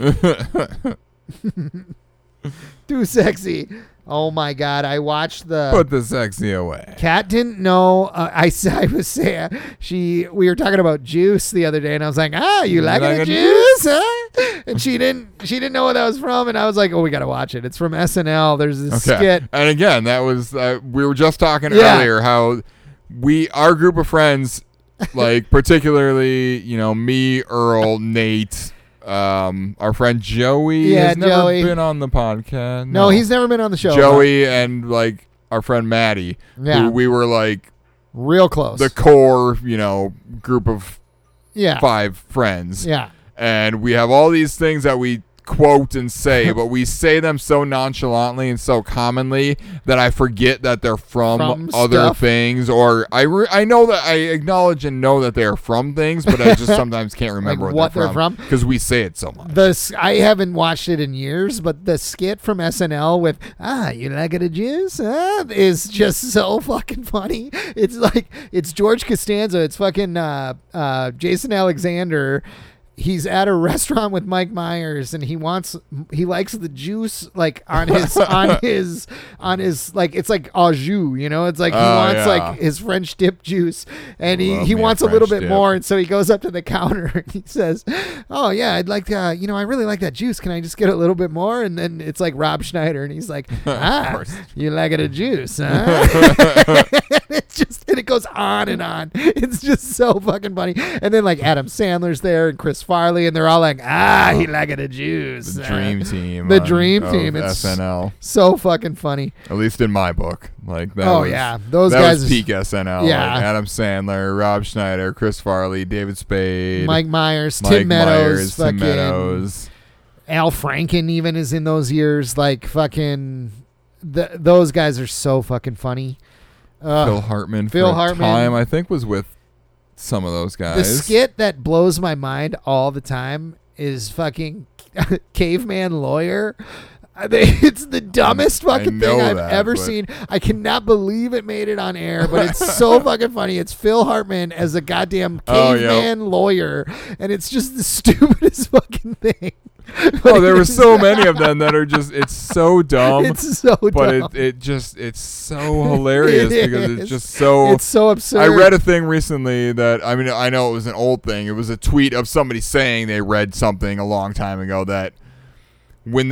Too sexy. Oh my God! I watched the. Put the sexy away. Kat didn't know. I was saying we were talking about juice the other day, and I was like, you like a juice, huh? And she didn't know what that was from, and I was like, oh, we gotta watch it. It's from SNL. There's this skit. And again, that was we were just talking earlier how our group of friends, like particularly, me, Earl, Nate. Our friend Joey has never been on the podcast. No, he's never been on the show. Joey and like our friend Maddie, who we were like real close. The core, group of 5 friends. Yeah. And we have all these things that we quote and say, but we say them so nonchalantly and so commonly that I forget that they're from other things, or I know that I acknowledge and know that they are from things, but I just sometimes can't remember what they're from because we say it so much. I haven't watched it in years, but the skit from SNL with you like it a juice is just so fucking funny. It's like it's George Costanza, it's fucking Jason Alexander. He's at a restaurant with Mike Myers, and he likes the juice like on his like it's like au jus, it's like he wants like his French dip juice, and he wants a little bit more, and so he goes up to the counter and he says, "Oh yeah, I'd like I really like that juice. Can I just get a little bit more?" And then it's like Rob Schneider, and he's like, "You like it a juice, huh?" And it goes on and on. It's just so fucking funny. And then like Adam Sandler's there and Chris Farley, and they're all like, he like it a juice. The dream team. The dream team. It's SNL. So fucking funny. At least in my book. Like that. Those guys was peak SNL. Yeah. Like Adam Sandler, Rob Schneider, Chris Farley, David Spade, Mike Myers, Tim Meadows, Al Franken even is in those years. Like fucking, those guys are so fucking funny. Phil Hartman. Time, I think, was with some of those guys. The skit that blows my mind all the time is fucking Caveman Lawyer. It's the dumbest fucking thing I've ever seen. I cannot believe it made it on air, but it's so fucking funny. It's Phil Hartman as a goddamn caveman lawyer, and it's just the stupidest fucking thing. There were so many of them that are just, it's so dumb. It's so dumb. But it's so hilarious because it's just so... It's so absurd. I read a thing recently that, I know it was an old thing. It was a tweet of somebody saying they read something a long time ago that when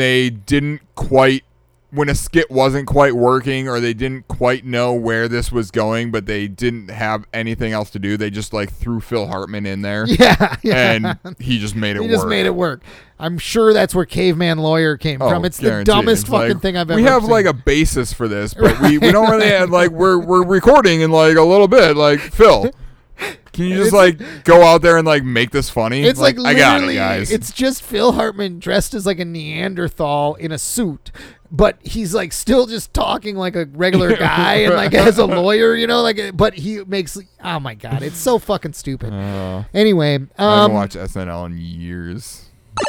a skit wasn't quite working, or they didn't quite know where this was going, but they didn't have anything else to do, they just like threw Phil Hartman in there. Yeah. And he just made it work. He just made it work. I'm sure that's where Caveman Lawyer came from. It's guaranteed. The dumbest fucking thing I've ever seen. We have like a basis for this, but we don't really have, like, we're recording in like a little bit, like Phil. Can you just like go out there and like make this funny? It's like I got it, guys. It's just Phil Hartman dressed as like a Neanderthal in a suit, but he's like still just talking like a regular guy and like as a lawyer, you know, like. But he makes. Oh my god, it's so fucking stupid. Anyway, I haven't watched SNL in years.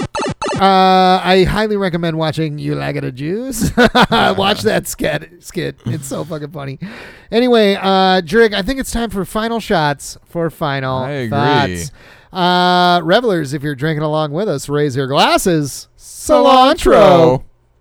I highly recommend watching You Like It a Juice. Watch that skit. It's so fucking funny. Anyway, Drake, I think it's time for final shots for final thoughts. Revelers, if you're drinking along with us, raise your glasses. Cilantro.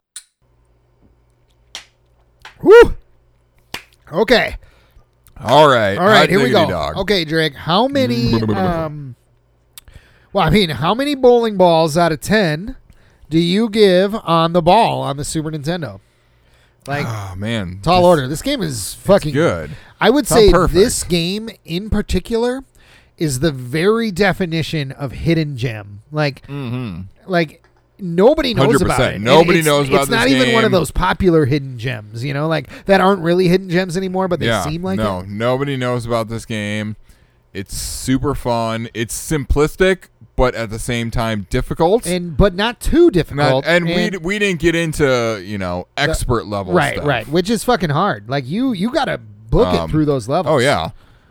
Woo. Okay. All right. Here we go. Dog. Okay, Drake, how many... Well, I mean, how many bowling balls out of 10 do you give on the ball on the Super Nintendo? Like, oh man, tall order. This game is fucking good. I would say this game in particular is the very definition of hidden gem. Like, like nobody knows 100%. About it. Nobody knows about this game. It's not even one of those popular hidden gems, you know, like that aren't really hidden gems anymore, but they seem like it. No, nobody knows about this game. It's super fun. It's simplistic, but at the same time difficult, but not too difficult. We didn't get into expert level stuff. Right, which is fucking hard. Like you gotta book it through those levels. Oh yeah.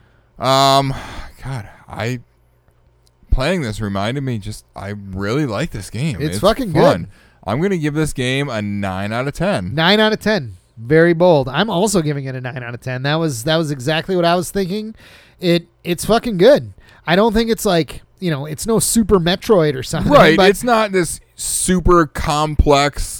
God, playing this reminded me. I really like this game. It's fucking fun. Good. I'm gonna give this game a 9 out of 10. 9 out of 10. Very bold. I'm also giving it a 9 out of 10. That was exactly what I was thinking. It's fucking good. I don't think it's like, it's no Super Metroid or something. Right. It's not this super complex,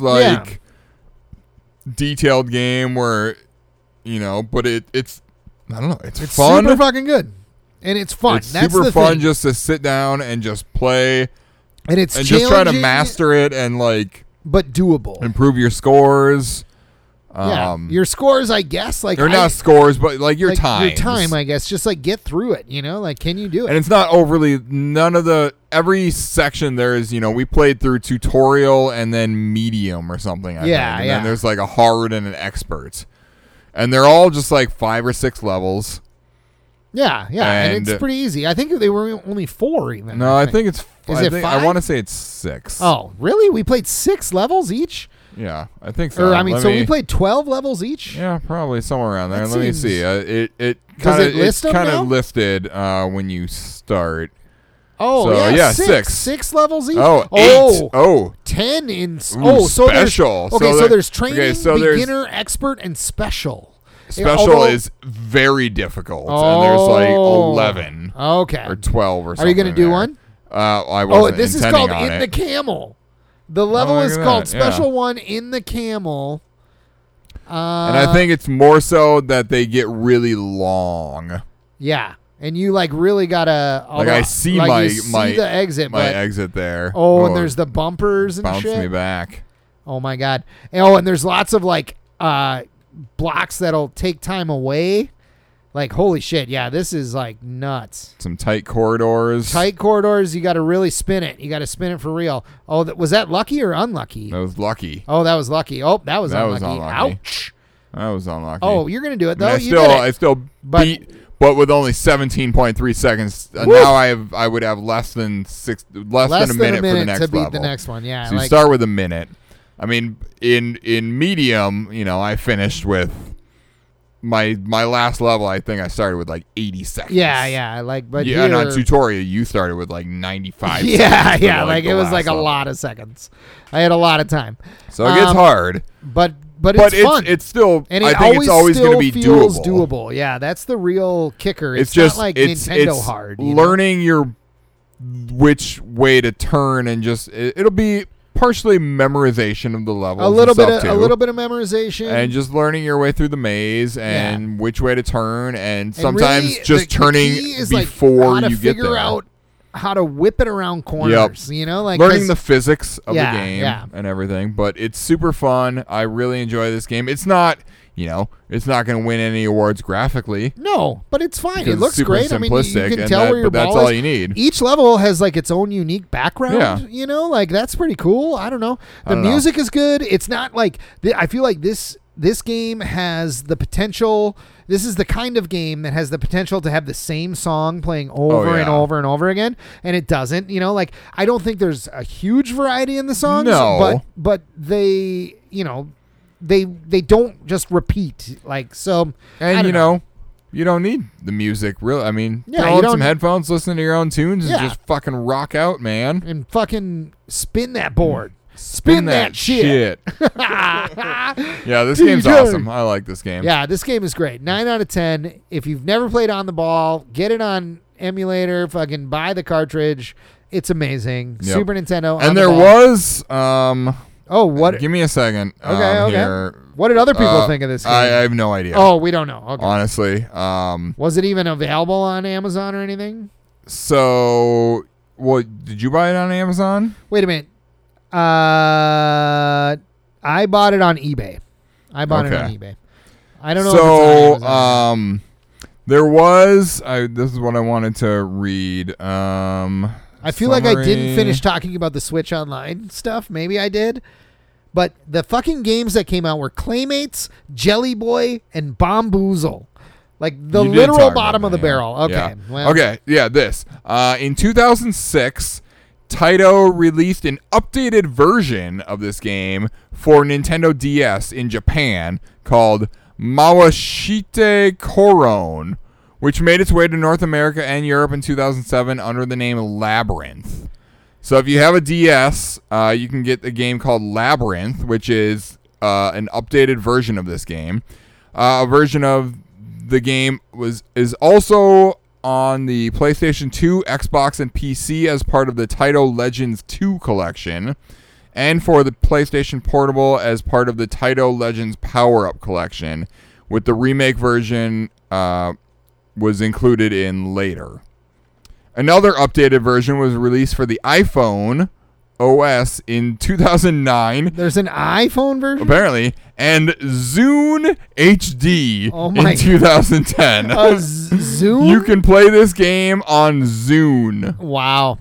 detailed game where, but it's, I don't know. It's fun. Super fucking good. And it's fun. That's super fun just to sit down and just play. And it's and just try to master it and but doable. Improve your scores. Your scores, I guess, they're not scores, but your time. Your time, I guess, just get through it. Can you do it? And it's not overly. Every section there is. We played through tutorial and then medium or something. I think. And then there's a hard and an expert, and they're all just 5 or 6 levels. Yeah, and it's pretty easy. I think they were only 4 even. No, I think it's. Is it 5? I want to say it's 6. Oh, really? We played 6 levels each? Yeah, I think so. We played 12 levels each? Yeah, probably somewhere around there. Let me see. It's kind of listed when you start. Oh, so, yeah, 6. 6 levels each? Oh, 8. Oh. 10 in... so special. So there's training, beginner, expert, and special. Special is very difficult, and there's 11. Okay. Or 12 or something. Are you going to do one? I wasn't this is called In the Camel. The level is called Special One in the Camel. And I think it's more so that they get really long. Yeah. And you really gotta I see my the exit, my exit there. Oh, and there's the bumpers and shit. Bounce me back. Oh my god. And there's lots of blocks that'll take time away. Holy shit, yeah, this is nuts. Some tight corridors. You got to really spin it. You got to spin it for real. Oh, was that lucky or unlucky? That was lucky. Oh, that was lucky. Oh, that was unlucky. Ouch. That was unlucky. Oh, you're going to do it, though. I still beat, but with only 17.3 seconds. Now I would have less than a minute for the next to beat level. The next one, yeah. So you start with a minute. I mean, in medium, I finished with... My last level, I think I started with 80 seconds. Yeah. But and on tutorial, you started with 95 seconds. Yeah. It was a lot of seconds. I had a lot of time. So it gets hard. But it's fun. It's still, and I think it's always going to be doable. Yeah, that's the real kicker. It's just not Nintendo hard. Learning which way to turn and it'll be partially memorization of the levels. A little bit of memorization. And just learning your way through the maze and which way to turn and sometimes really, just turning before you get there. Figure out how to whip it around corners, learning the physics of the game and everything, but it's super fun. I really enjoy this game. It's not, it's not going to win any awards graphically. No, but it's fine. It looks great. I mean, you can tell where your ball is. That's all you need. Each level has its own unique background, that's pretty cool. I don't know. The music is good. It's not I feel like this this game has the potential. This is the kind of game that has the potential to have the same song playing over and over and over again, and it doesn't. You know, like I don't think there's a huge variety in the songs, but they, you know, they don't just repeat like so. And you know, you don't need the music, really. I mean, throw on some headphones, listen to your own tunes, and just fucking rock out, man, and fucking spin that board. Spin that shit. Yeah, this game's awesome. I like this game. Yeah, this game is great. 9 out of 10. If you've never played On the Ball, get it on emulator. Fucking buy the cartridge. It's amazing. Yep. Super Nintendo. And there was. What? Give me a second. Okay. Here. What did other people think of this game? I have no idea. Oh, we don't know. Okay. Honestly. Was it even available on Amazon or anything? So, did you buy it on Amazon? Wait a minute. I bought it on eBay. I don't know if it's on Amazon. There was this is what I wanted to read. I feel like I didn't finish talking about the Switch Online stuff. Maybe I did. But the fucking games that came out were Claymates, Jelly Boy, and Bomboozle. Like the literal bottom of the barrel. Okay. Yeah. Well. Okay. Yeah, this. In 2006, Taito released an updated version of this game for Nintendo DS in Japan called Mawashite Koron, which made its way to North America and Europe in 2007 under the name Labyrinth. So if you have a DS, you can get a game called Labyrinth, which is an updated version of this game. A version of the game is also on the PlayStation 2, Xbox, and PC as part of the Taito Legends 2 collection, and for the PlayStation Portable as part of the Taito Legends Power Up collection, with the remake version was included in later. Another updated version was released for the iPhone OS in 2009. There's an iPhone version? Apparently. And Zune HD in 2010. Zune? You can play this game on Zune. Wow.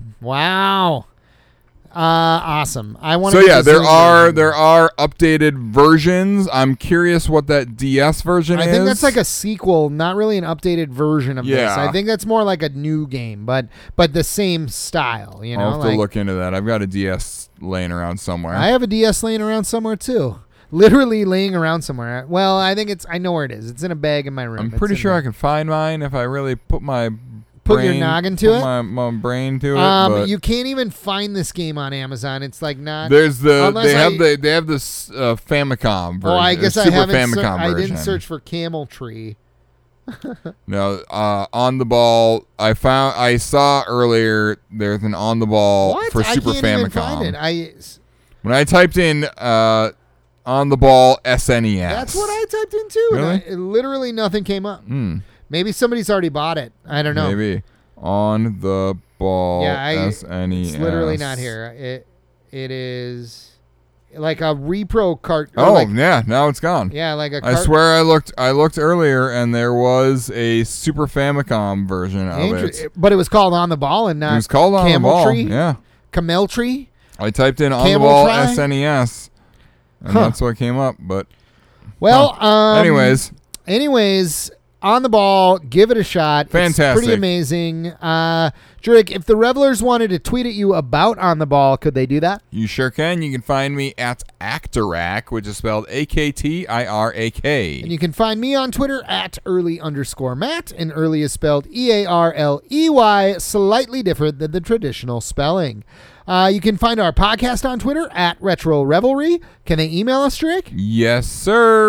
Awesome. I want. So yeah, there are updated versions. I'm curious what that DS version is. I think that's like a sequel, not really an updated version of this. I think that's more like a new game, but the same style. You know, I'll have to look into that. I've got a DS laying around somewhere. I have a DS laying around somewhere too. Literally laying around somewhere. Well, I think I know where it is. It's in a bag in my room. I'm pretty sure I can find mine if I really put my your noggin to it. My brain to it. But you can't even find this game on Amazon. It's like not. There's they have this Famicom version. Oh, I guess I haven't. I didn't search for Camel Tree. No, On the Ball. I saw earlier. There's an On the Ball for Super Famicom. Even find it. When I typed in On the Ball SNES. That's what I typed in too. Really? Literally nothing came up. Maybe somebody's already bought it. I don't know. Maybe. On the Ball SNES. It's literally not here. It is like a repro cart. Yeah, now it's gone. Yeah, like a I swear I looked earlier and there was a Super Famicom version of it. But it was called On the Ball and not It was called On the Ball. Yeah. Camel Tree? I typed in On the Ball SNES and that's what came up, but anyways, On the Ball, give it a shot. Fantastic. It's pretty amazing. Drake, if the Revelers wanted to tweet at you about On the Ball, could they do that? You sure can. You can find me at Actorak, which is spelled AKTIRAK. And you can find me on Twitter at early_Matt, and early is spelled EARLEY, slightly different than the traditional spelling. You can find our podcast on Twitter at Retro Revelry. Can they email us, Drake? Yes, sir.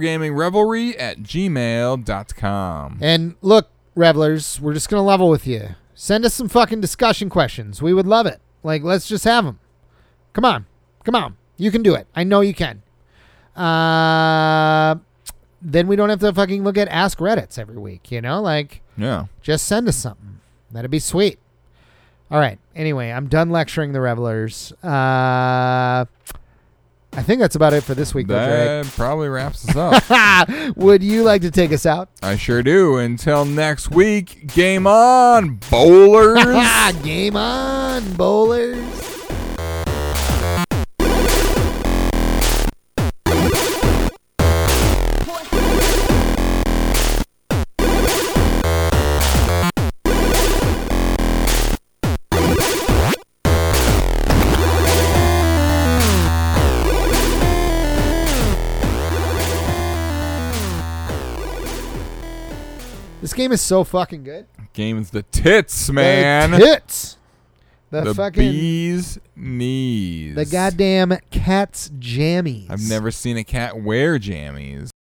RetroGamingRevelry@gmail.com. And look, Revelers, we're just going to level with you. Send us some fucking discussion questions. We would love it. Like, let's just have them. Come on. You can do it. I know you can. Then we don't have to fucking look at Ask Reddits every week, you know? Like, just send us something. That'd be sweet. All right. Anyway, I'm done lecturing the Revelers. I think that's about it for this week, That probably wraps us up. Would you like to take us out? I sure do. Until next week, game on, bowlers. Game on, bowlers. This game is so fucking good. Game's the tits, man. The tits. The fucking bee's knees. The goddamn cat's jammies. I've never seen a cat wear jammies.